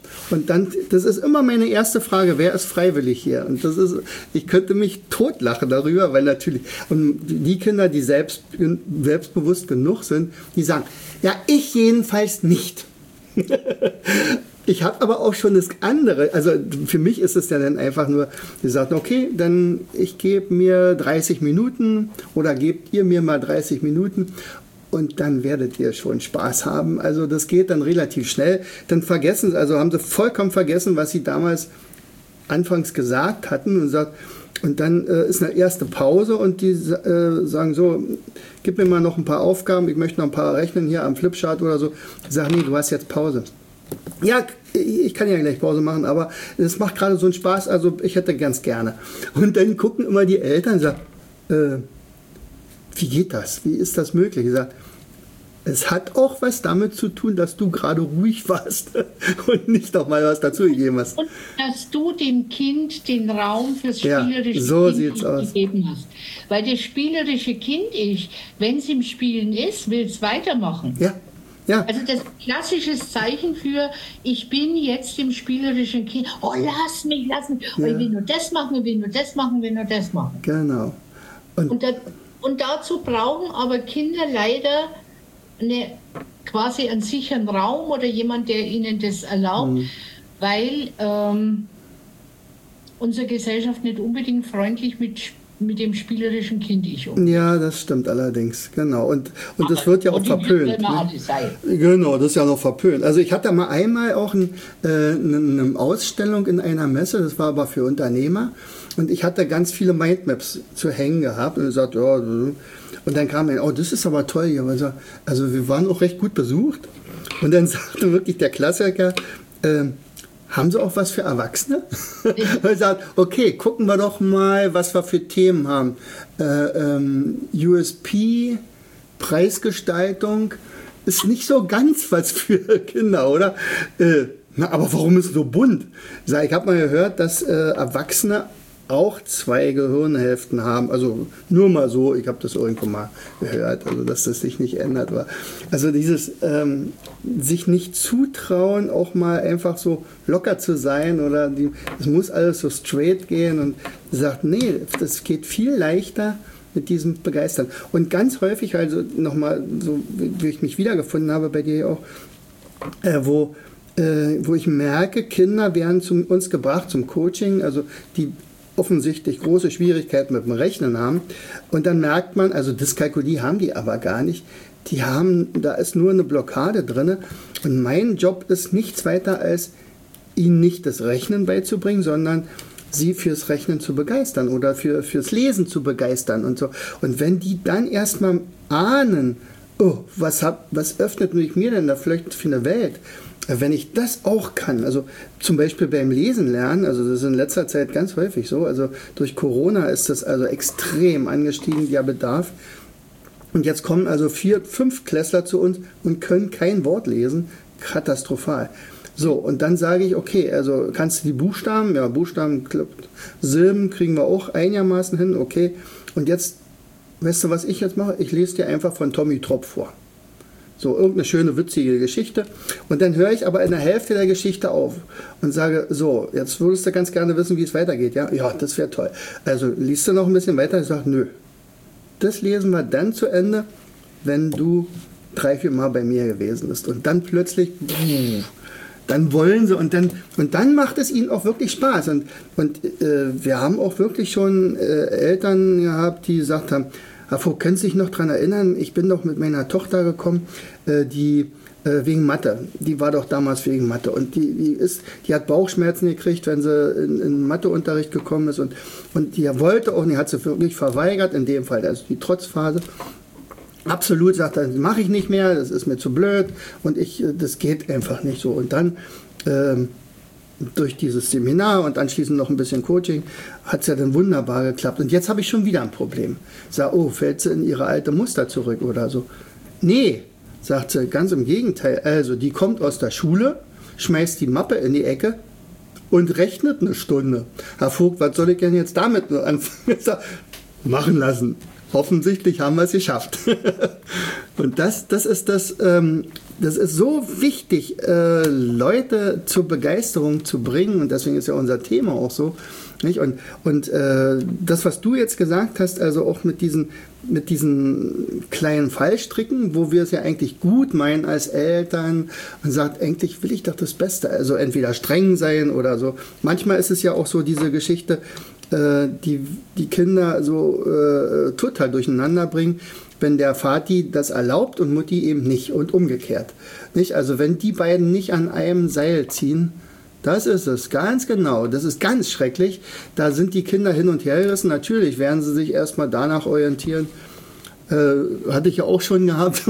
Und dann, das ist immer meine erste Frage, wer ist freiwillig hier? Und das ist, ich könnte mich totlachen darüber, weil natürlich, und die Kinder, die selbstbewusst genug sind, die sagen, ja, ich jedenfalls nicht. Ich habe aber auch schon das andere, also für mich ist es ja dann einfach nur, die sagen, okay, dann ich gebe mir 30 Minuten oder gebt ihr mir mal 30 Minuten und dann werdet ihr schon Spaß haben. Also das geht dann relativ schnell. Dann vergessen, also haben sie vollkommen vergessen, was sie damals anfangs gesagt hatten und dann ist eine erste Pause und die sagen so, gib mir mal noch ein paar Aufgaben, ich möchte noch ein paar rechnen hier am Flipchart oder so. Ich sage, nee, du hast jetzt Pause. Ja, ich kann ja gleich Pause machen, aber es macht gerade so einen Spaß, also ich hätte ganz gerne. Und dann gucken immer die Eltern und sagen, wie geht das? Wie ist das möglich? Ich sage, es hat auch was damit zu tun, dass du gerade ruhig warst und nicht noch mal was dazugegeben hast. Und dass du dem Kind den Raum fürs spielerische so Kind gegeben hast. Weil das spielerische Kind, wenn es im Spielen ist, will es weitermachen. Ja. Ja. Also das klassische Zeichen für, ich bin jetzt im spielerischen Kind. Oh, lass mich. Ja. Oh, ich will nur das machen, ich will nur das machen, ich will nur das machen. Genau. Und dazu brauchen aber Kinder leider quasi einen sicheren Raum oder jemand, der ihnen das erlaubt, weil unsere Gesellschaft nicht unbedingt freundlich mit dem spielerischen Kind umgeht. Ja, das stimmt allerdings, genau. Und das wird ja auch verpönt. Ne? Genau, das ist ja noch verpönt. Also ich hatte mal einmal auch eine Ausstellung in einer Messe, das war aber für Unternehmer. Und ich hatte ganz viele Mindmaps zu hängen gehabt und gesagt, ja, und dann kam ein, oh, das ist aber toll hier. Also wir waren auch recht gut besucht. Und dann sagte wirklich der Klassiker, haben Sie auch was für Erwachsene? Und sagt, okay, gucken wir doch mal, was wir für Themen haben. USP, Preisgestaltung, ist nicht so ganz was für Kinder, oder? Aber warum ist es so bunt? Ich habe mal gehört, dass Erwachsene auch 2 Gehirnhälften haben. Also nur mal so, ich habe das irgendwo mal gehört, also dass das sich nicht ändert. Also dieses sich nicht zutrauen, auch mal einfach so locker zu sein oder es muss alles so straight gehen und sagt, nee, das geht viel leichter mit diesem Begeistern. Und ganz häufig, also nochmal, so wie ich mich wiedergefunden habe bei dir auch, wo ich merke, Kinder werden zu uns gebracht zum Coaching, also die offensichtlich große Schwierigkeiten mit dem Rechnen haben. Und dann merkt man, also Dyskalkulie haben die aber gar nicht. Da ist nur eine Blockade drin. Und mein Job ist nichts weiter, als ihnen nicht das Rechnen beizubringen, sondern sie fürs Rechnen zu begeistern oder fürs Lesen zu begeistern und so. Und wenn die dann erstmal ahnen, oh, was öffnet mir denn da vielleicht für eine Welt? Wenn ich das auch kann, also zum Beispiel beim Lesen lernen, also das ist in letzter Zeit ganz häufig so, also durch Corona ist das also extrem angestiegen, der Bedarf. Und jetzt kommen also 4-, 5-Klässler zu uns und können kein Wort lesen, katastrophal. So, und dann sage ich, okay, also kannst du die Buchstaben, ja, Silben kriegen wir auch einigermaßen hin, okay. Und jetzt, weißt du, was ich jetzt mache? Ich lese dir einfach von Tommy Tropf vor. So, irgendeine schöne, witzige Geschichte. Und dann höre ich aber in der Hälfte der Geschichte auf und sage, so, jetzt würdest du ganz gerne wissen, wie es weitergeht, ja? Ja, das wäre toll. Also, liest du noch ein bisschen weiter? Ich sage, nö. Das lesen wir dann zu Ende, wenn du 3-4 Mal bei mir gewesen bist. Und dann plötzlich, dann wollen sie und dann macht es ihnen auch wirklich Spaß. Und wir haben auch wirklich schon Eltern gehabt, die gesagt haben, Herr Vogt, können Sie sich noch daran erinnern, ich bin doch mit meiner Tochter gekommen, die wegen Mathe, die war doch damals wegen Mathe und die hat Bauchschmerzen gekriegt, wenn sie in Matheunterricht gekommen ist und die wollte auch, die hat sie wirklich verweigert, in dem Fall, also die Trotzphase. Absolut, sagt er, das mache ich nicht mehr, das ist mir zu blöd und das geht einfach nicht so. Und dann durch dieses Seminar und anschließend noch ein bisschen Coaching hat es ja dann wunderbar geklappt. Und jetzt habe ich schon wieder ein Problem. Sag, oh, fällt sie in ihre alte Muster zurück oder so? Nee, sagt sie, ganz im Gegenteil. Also, die kommt aus der Schule, schmeißt die Mappe in die Ecke und rechnet eine Stunde. Herr Vogt, was soll ich denn jetzt damit anfangen? Machen lassen. Offensichtlich haben wir es geschafft. Und das ist das das ist so wichtig, Leute zur Begeisterung zu bringen und deswegen ist ja unser Thema auch so. Nicht? Und das, was du jetzt gesagt hast, also auch mit diesen kleinen Fallstricken, wo wir es ja eigentlich gut meinen als Eltern und sagt, eigentlich will ich doch das Beste, also entweder streng sein oder so. Manchmal ist es ja auch so diese Geschichte, die Kinder so total durcheinander bringen, wenn der Vati das erlaubt und Mutti eben nicht und umgekehrt. Nicht? Also wenn die beiden nicht an einem Seil ziehen, das ist es, ganz genau. Das ist ganz schrecklich. Da sind die Kinder hin und her gerissen. Natürlich werden sie sich erstmal danach orientieren. Hatte ich ja auch schon gehabt.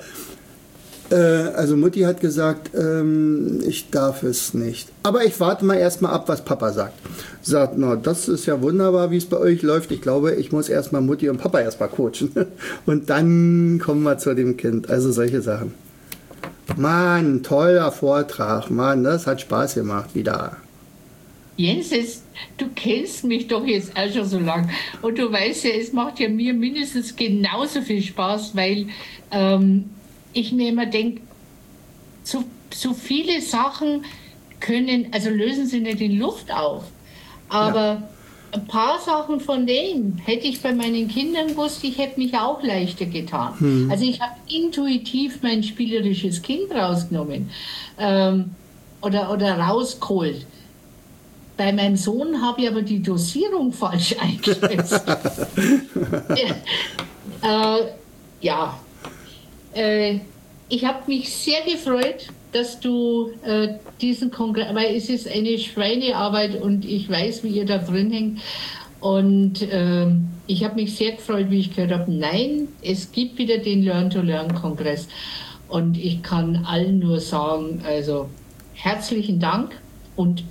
Also Mutti hat gesagt, ich darf es nicht. Aber ich warte mal erstmal ab, was Papa sagt. Sagt, na, das ist ja wunderbar, wie es bei euch läuft. Ich glaube, ich muss erstmal Mutti und Papa erstmal coachen. Und dann kommen wir zu dem Kind. Also solche Sachen. Mann, toller Vortrag. Mann, das hat Spaß gemacht wieder. Jens, du kennst mich doch jetzt auch schon so lange. Und du weißt ja, es macht ja mir mindestens genauso viel Spaß, weil ich mir immer denke, so viele Sachen lösen sie nicht in Luft auf. Aber ein paar Sachen von denen hätte ich bei meinen Kindern gewusst, ich hätte mich auch leichter getan. Also ich habe intuitiv mein spielerisches Kind rausgenommen oder rausgeholt. Bei meinem Sohn habe ich aber die Dosierung falsch eingeschätzt. Ich habe mich sehr gefreut, dass du diesen Kongress, weil es ist eine Schweinearbeit und ich weiß, wie ihr da drin hängt. Und ich habe mich sehr gefreut, wie ich gehört habe, nein, es gibt wieder den Learn-to-Learn-Kongress. Und ich kann allen nur sagen, also herzlichen Dank und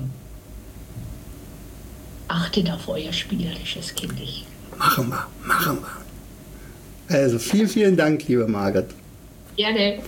achtet auf euer spielerisches Kind. Machen wir. Also vielen Dank, liebe Margret. Gerne.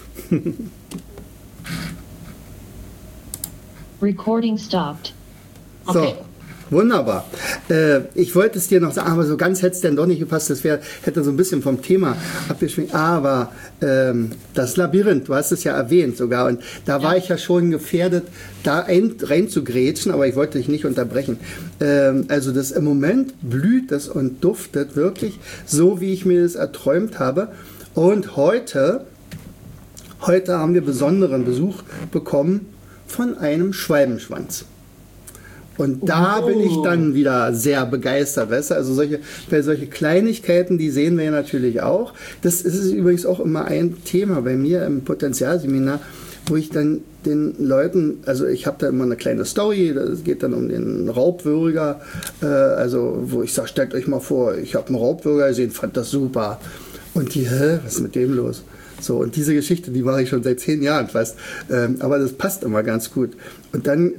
Recording stopped. Okay. So, wunderbar. Ich wollte es dir noch sagen, aber so ganz hätte es denn doch nicht gepasst. Das hätte so ein bisschen vom Thema abgeschwingt. Aber das Labyrinth, du hast es ja erwähnt sogar. Und da war ich ja schon gefährdet, da rein zu grätschen, aber ich wollte dich nicht unterbrechen. Also das im Moment blüht das und duftet wirklich so, wie ich mir das erträumt habe. Und heute haben wir besonderen Besuch bekommen von einem Schwalbenschwanz. Und da bin ich dann wieder sehr begeistert, weißt du? Also solche Kleinigkeiten, die sehen wir ja natürlich auch. Das ist übrigens auch immer ein Thema bei mir im Potenzialseminar, wo ich dann den Leuten, also ich habe da immer eine kleine Story, das geht dann um den Raubwürger, also wo ich sage, stellt euch mal vor, ich habe einen Raubwürger gesehen, fand das super. Und die, was ist mit dem los? So, und diese Geschichte, die mache ich schon seit 10 Jahren fast. Aber das passt immer ganz gut. Und dann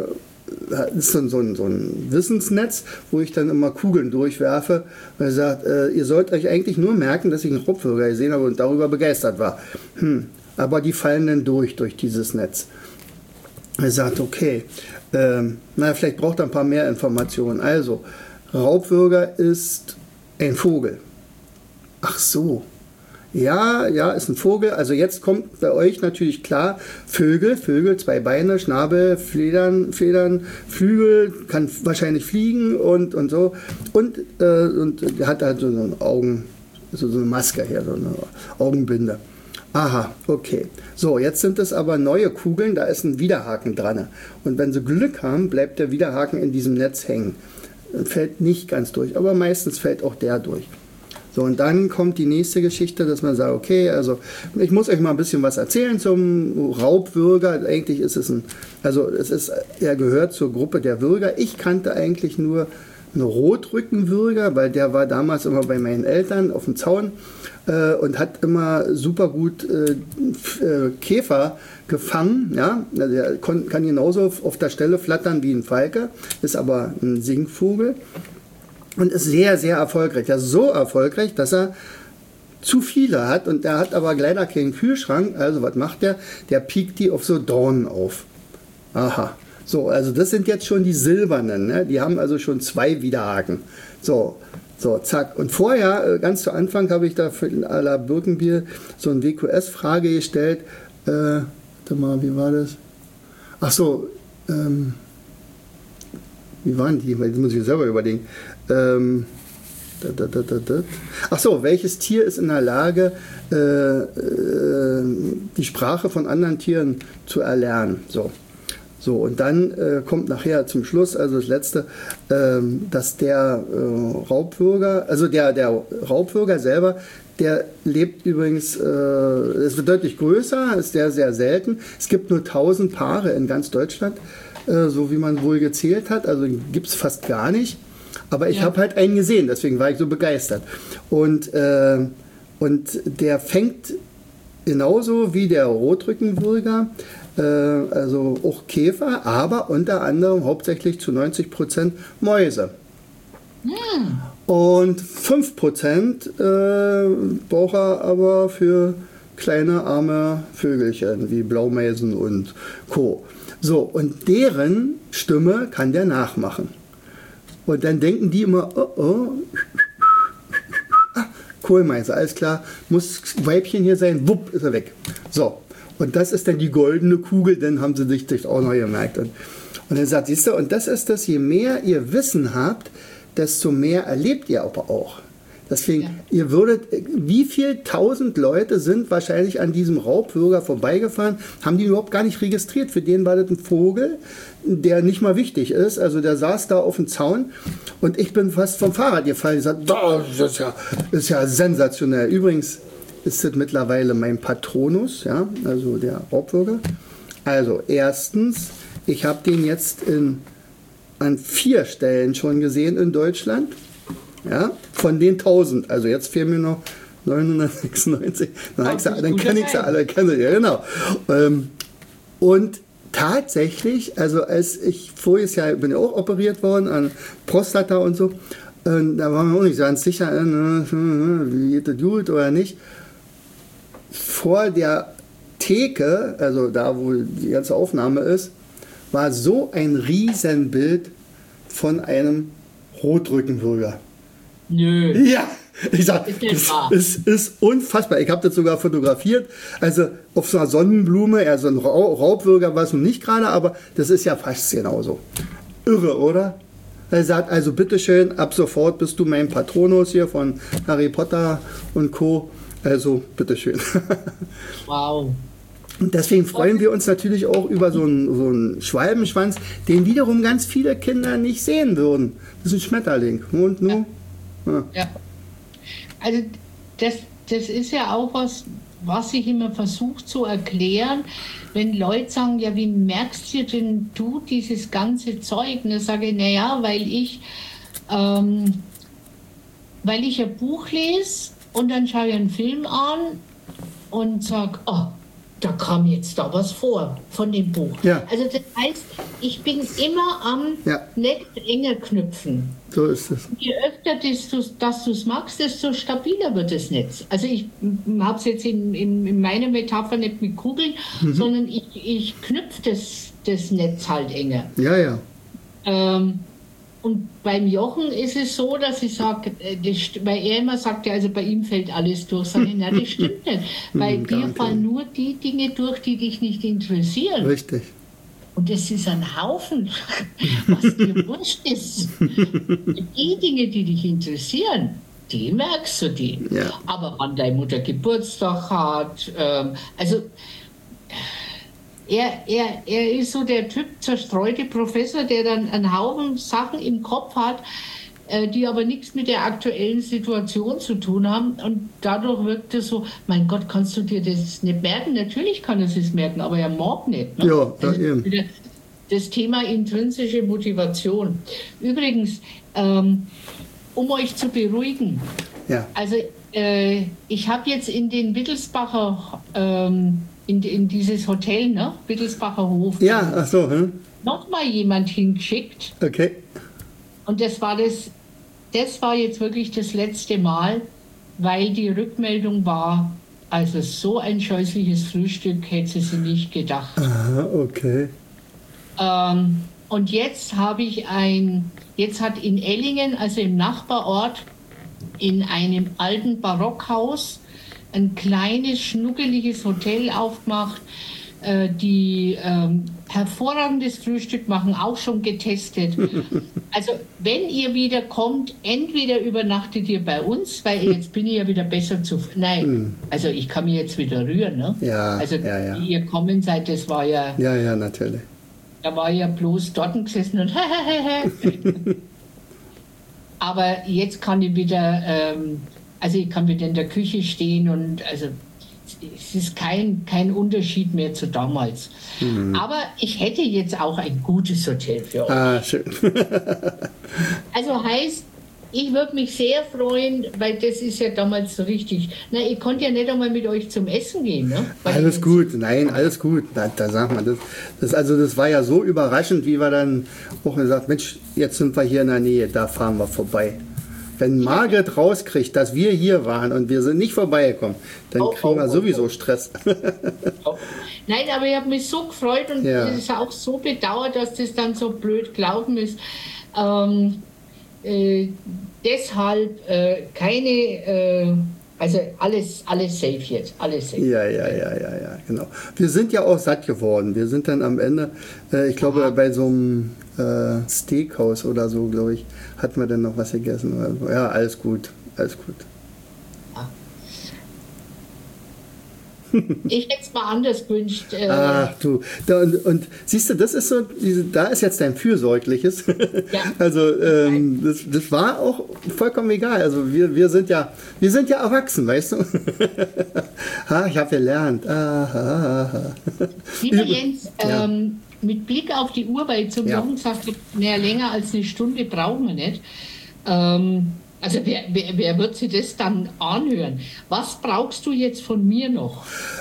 ist so ein Wissensnetz, wo ich dann immer Kugeln durchwerfe, weil er sagt, ihr sollt euch eigentlich nur merken, dass ich einen Raubwürger gesehen habe und darüber begeistert war. Aber die fallen dann durch dieses Netz. Er sagt, okay, vielleicht braucht er ein paar mehr Informationen. Also, Raubwürger ist ein Vogel. Ach so. Ja, ist ein Vogel. Also jetzt kommt bei euch natürlich klar, Vögel, 2 Beine, Schnabel, Federn, Flügel, kann wahrscheinlich fliegen und so. Und hat halt so eine Maske hier, so eine Augenbinde. Aha, okay. So, jetzt sind es aber neue Kugeln, da ist ein Widerhaken dran. Und wenn sie Glück haben, bleibt der Widerhaken in diesem Netz hängen. Fällt nicht ganz durch, aber meistens fällt auch der durch. So, und dann kommt die nächste Geschichte, dass man sagt, okay, also ich muss euch mal ein bisschen was erzählen zum Raubwürger. Eigentlich ist er gehört zur Gruppe der Würger. Ich kannte eigentlich nur einen Rotrückenwürger, weil der war damals immer bei meinen Eltern auf dem Zaun und hat immer super gut Käfer gefangen. Ja? Also der kann genauso auf der Stelle flattern wie ein Falke, ist aber ein Singvogel. Und ist sehr, sehr erfolgreich. Ja, so erfolgreich, dass er zu viele hat. Und er hat aber leider keinen Kühlschrank. Also was macht der? Der piekt die auf so Dornen auf. Aha. So, also das sind jetzt schon die silbernen. Ne? Die haben also schon 2 Widerhaken. So, zack. Und vorher, ganz zu Anfang, habe ich da für à la Birkenbier so eine WQS-Frage gestellt. warte mal, wie war das? Ach so, wie waren die? Das muss ich mir selber überlegen. Ach so, welches Tier ist in der Lage, die Sprache von anderen Tieren zu erlernen? So, und dann kommt nachher zum Schluss, also das Letzte, dass der Raubwürger, also der Raubwürger selber, der lebt übrigens, es wird deutlich größer, ist sehr, sehr selten. Es gibt nur 1000 Paare in ganz Deutschland, so wie man wohl gezählt hat, also gibt es fast gar nicht. Aber ich habe halt einen gesehen, deswegen war ich so begeistert. Und der fängt genauso wie der Rotrückenwürger, also auch Käfer, aber unter anderem hauptsächlich zu 90% Mäuse. Und 5% braucht er aber für kleine arme Vögelchen wie Blaumeisen und Co. So, und deren Stimme kann der nachmachen. Und dann denken die immer, Kohlmeise, alles klar, muss Weibchen hier sein, wupp, ist er weg. So, und das ist dann die goldene Kugel, dann haben sie sich das auch noch gemerkt. Und dann sagt, siehst du, und das ist das, je mehr ihr Wissen habt, desto mehr erlebt ihr aber auch. Deswegen, ihr würdet, wie viel 1000 Leute sind wahrscheinlich an diesem Raubwürger vorbeigefahren, haben die überhaupt gar nicht registriert. Für den war das ein Vogel, der nicht mal wichtig ist. Also der saß da auf dem Zaun und ich bin fast vom Fahrrad gefallen. Ich sagte, das ist ja sensationell. Übrigens ist das mittlerweile mein Patronus, ja, also der Raubwürger. Also erstens, ich habe den jetzt an 4 Stellen schon gesehen in Deutschland. Ja, von den 1000. Also jetzt fehlen mir noch 996. Dann kenne ich sie alle. Ja, genau. Und tatsächlich, also als ich voriges Jahr bin ja auch operiert worden an Prostata und so, da waren wir auch nicht ganz sicher, wie geht das gut oder nicht. Vor der Theke, also da, wo die ganze Aufnahme ist, war so ein Riesenbild von einem Rotrückenwürger. Nö. Ja, ich sag, es ist unfassbar. Ich habe das sogar fotografiert. Also auf so einer Sonnenblume, ja, so ein Raubwürger war es nun nicht gerade, aber das ist ja fast genauso. Irre, oder? Er sagt, also bitteschön, ab sofort bist du mein Patronus hier von Harry Potter und Co. Also bitteschön. Wow. Und deswegen freuen wir uns natürlich auch über so einen Schwalbenschwanz, den wiederum ganz viele Kinder nicht sehen würden. Das ist ein Schmetterling. Und nur. Ja. Also das ist ja auch was ich immer versuche zu erklären, wenn Leute sagen, ja, wie merkst du dieses ganze Zeug? Und dann sage ich, naja, weil ich ein Buch lese und dann schaue ich einen Film an und sage, oh, da kam jetzt da was vor von dem Buch. Ja. Also das heißt, ich bin immer am Netz enger knüpfen. So ist es. Je öfter dass du es magst, desto stabiler wird das Netz. Also ich habe es jetzt in meiner Metapher nicht mit Kugeln, sondern ich knüpfe das Netz halt enger. Ja, ja. Und beim Jochen ist es so, dass ich sage, weil er immer sagt, ja, also bei ihm fällt alles durch. Sag ich, na, das stimmt nicht. Weil dir fallen nur die Dinge durch, die dich nicht interessieren. Richtig. Und das ist ein Haufen, was dir wurscht ist. Die Dinge, die dich interessieren, die merkst du die. Ja. Aber wann deine Mutter Geburtstag hat, also er ist so der Typ zerstreute Professor, der dann einen Haufen Sachen im Kopf hat, die aber nichts mit der aktuellen Situation zu tun haben. Und dadurch wirkt es so, mein Gott, kannst du dir das nicht merken? Natürlich kann er es merken, aber er mag nicht. Ne? Ja, also eben. Das Thema intrinsische Motivation. Übrigens, um euch zu beruhigen, also ich habe jetzt in den Wittelsbacher, in dieses Hotel, ne? Wittelsbacher Hof, ja, ach so, nochmal jemand hingeschickt. Okay. Und das war jetzt wirklich das letzte Mal, weil die Rückmeldung war, also so ein scheußliches Frühstück hätte sie nicht gedacht. Aha, okay. Und jetzt hat in Ellingen, also im Nachbarort, in einem alten Barockhaus, ein kleines, schnuckeliges Hotel aufgemacht, die hervorragendes Frühstück machen, auch schon getestet. Also wenn ihr wieder kommt, entweder übernachtet ihr bei uns, weil jetzt bin ich ja wieder besser zu... Nein, also ich kann mich jetzt wieder rühren. Ne? Ja, also ja. wie ihr kommen seid, das war ja... Ja, natürlich. Da war ja bloß dort gesessen und aber jetzt kann ich wieder, also ich kann wieder in der Küche stehen und also es ist kein Unterschied mehr zu damals. Aber ich hätte jetzt auch ein gutes Hotel für euch. Ah, schön. Also heißt, ich würde mich sehr freuen, weil das ist ja damals so richtig. Na, ich konnte ja nicht einmal mit euch zum Essen gehen. Ne? Alles gut, nein, alles gut. Da sagt man, das war ja so überraschend, wie wir dann auch gesagt, Mensch, jetzt sind wir hier in der Nähe, da fahren wir vorbei. Wenn Margret rauskriegt, dass wir hier waren und wir sind nicht vorbeigekommen, dann kriegen wir sowieso Stress. Nein, aber ich habe mich so gefreut und es ist auch so bedauert, dass das dann so blöd gelaufen ist. Deshalb keine, also alles safe jetzt, alles safe. Ja, genau. Wir sind ja auch satt geworden. Wir sind dann am Ende, ich glaube, bei so einem Steakhouse oder so, glaube ich, hatten wir dann noch was gegessen. Ja, alles gut, alles gut. Ich hätte es mal anders gewünscht. Ach du, und siehst du, das ist so, da ist jetzt dein Fürsorgliches. Ja. Also das war auch vollkommen egal. Also wir sind ja erwachsen, weißt du? Ich habe gelernt. Lieber Jens, mit Blick auf die Uhr, weil ich zum Jochen gesagt habe, länger als eine Stunde brauchen wir nicht. Also wer wird sich das dann anhören? Was brauchst du jetzt von mir noch?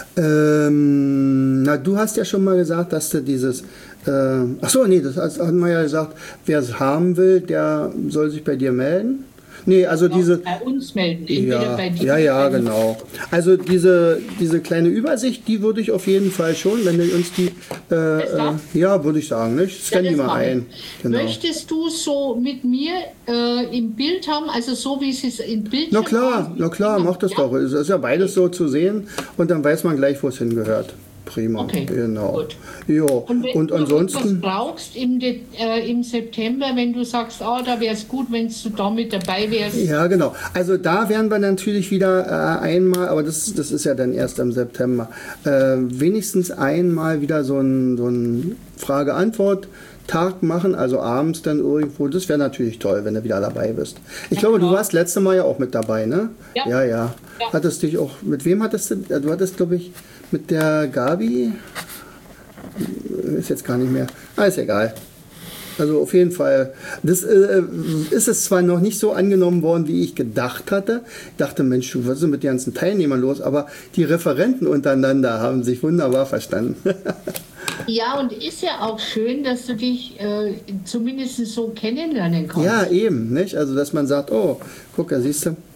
Du hast ja schon mal gesagt, dass du dieses... das hatten wir ja gesagt, wer es haben will, der soll sich bei dir melden. Nee, also diese... Bei uns melden, entweder bei dir. Ja, genau. Also diese kleine Übersicht, die würde ich auf jeden Fall schon, wenn du uns die... würde ich sagen, nicht? Scan die mal ein. Genau. Möchtest du so mit mir im Bild haben, also so wie es im Bild Na klar, mach das doch. Es ist ja beides so zu sehen und dann weiß man gleich, wo es hingehört. Prima, okay, genau. Gut. Ja. Und wenn ansonsten... du was brauchst im September, wenn du sagst, da wäre es gut, wenn du da mit dabei wärst. Ja, genau. Also da werden wir natürlich wieder einmal, aber das ist ja dann erst im September, wenigstens einmal wieder so ein Frage-Antwort-Tag machen, also abends dann irgendwo. Das wäre natürlich toll, wenn du wieder dabei bist. Ich glaube, du warst letztes Mal ja auch mit dabei, ne? Ja. Hattest dich auch, mit wem hattest du? Du hattest, glaube ich, mit der Gabi, ist jetzt gar nicht mehr, ist egal. Also auf jeden Fall, das ist es zwar noch nicht so angenommen worden, wie ich gedacht hatte. Ich dachte, Mensch, was ist denn mit den ganzen Teilnehmern los? Aber die Referenten untereinander haben sich wunderbar verstanden. Ja, und ist ja auch schön, dass du dich zumindest so kennenlernen kannst. Ja, eben, nicht? Also, dass man sagt, guck, da siehst du,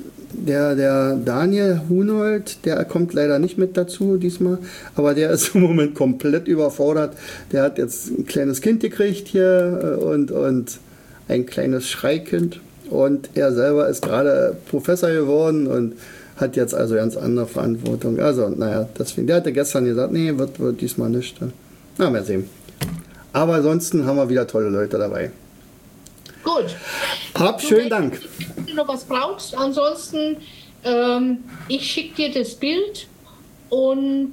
der Daniel Hunold, der kommt leider nicht mit dazu diesmal, aber der ist im Moment komplett überfordert. Der hat jetzt ein kleines Kind gekriegt hier und ein kleines Schreikind und er selber ist gerade Professor geworden und hat jetzt also ganz andere Verantwortung. Also, deswegen, der hatte gestern gesagt, nee, wird diesmal nicht. Na, mal sehen. Aber ansonsten haben wir wieder tolle Leute dabei. Gut. Schönen Dank. Wenn du noch was brauchst, ansonsten, ich schicke dir das Bild und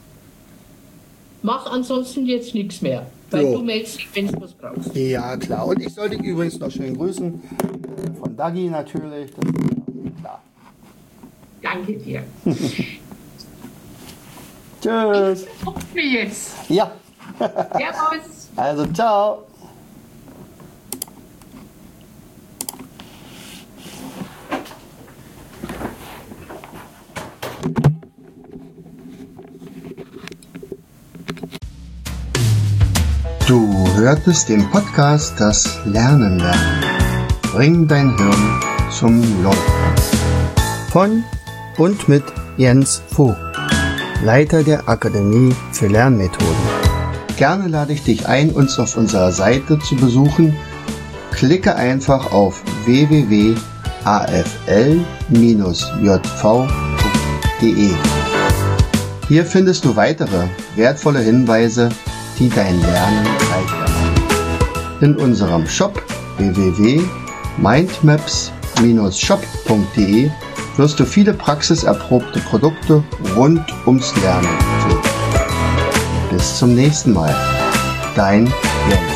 mach ansonsten jetzt nichts mehr. Weil du meldest dich, wenn du was brauchst. Ja, klar. Und ich soll dich übrigens noch schön grüßen. Von Dagi natürlich. Das ist klar. Danke dir. Tschüss. Wie jetzt? Ja. Servus. Also, ciao. Du hörtest den Podcast Das Lernen lernen. Bring dein Hirn zum Laufen. Von und mit Jens Vogt, Leiter der Akademie für Lernmethoden. Gerne lade ich dich ein, uns auf unserer Seite zu besuchen. Klicke einfach auf www.afl-jv.de. mindmaps.de. Hier findest du weitere wertvolle Hinweise, die dein Lernen leichter machen. In unserem Shop www.mindmaps-shop.de wirst du viele praxiserprobte Produkte rund ums Lernen finden. Bis zum nächsten Mal. Dein Jens.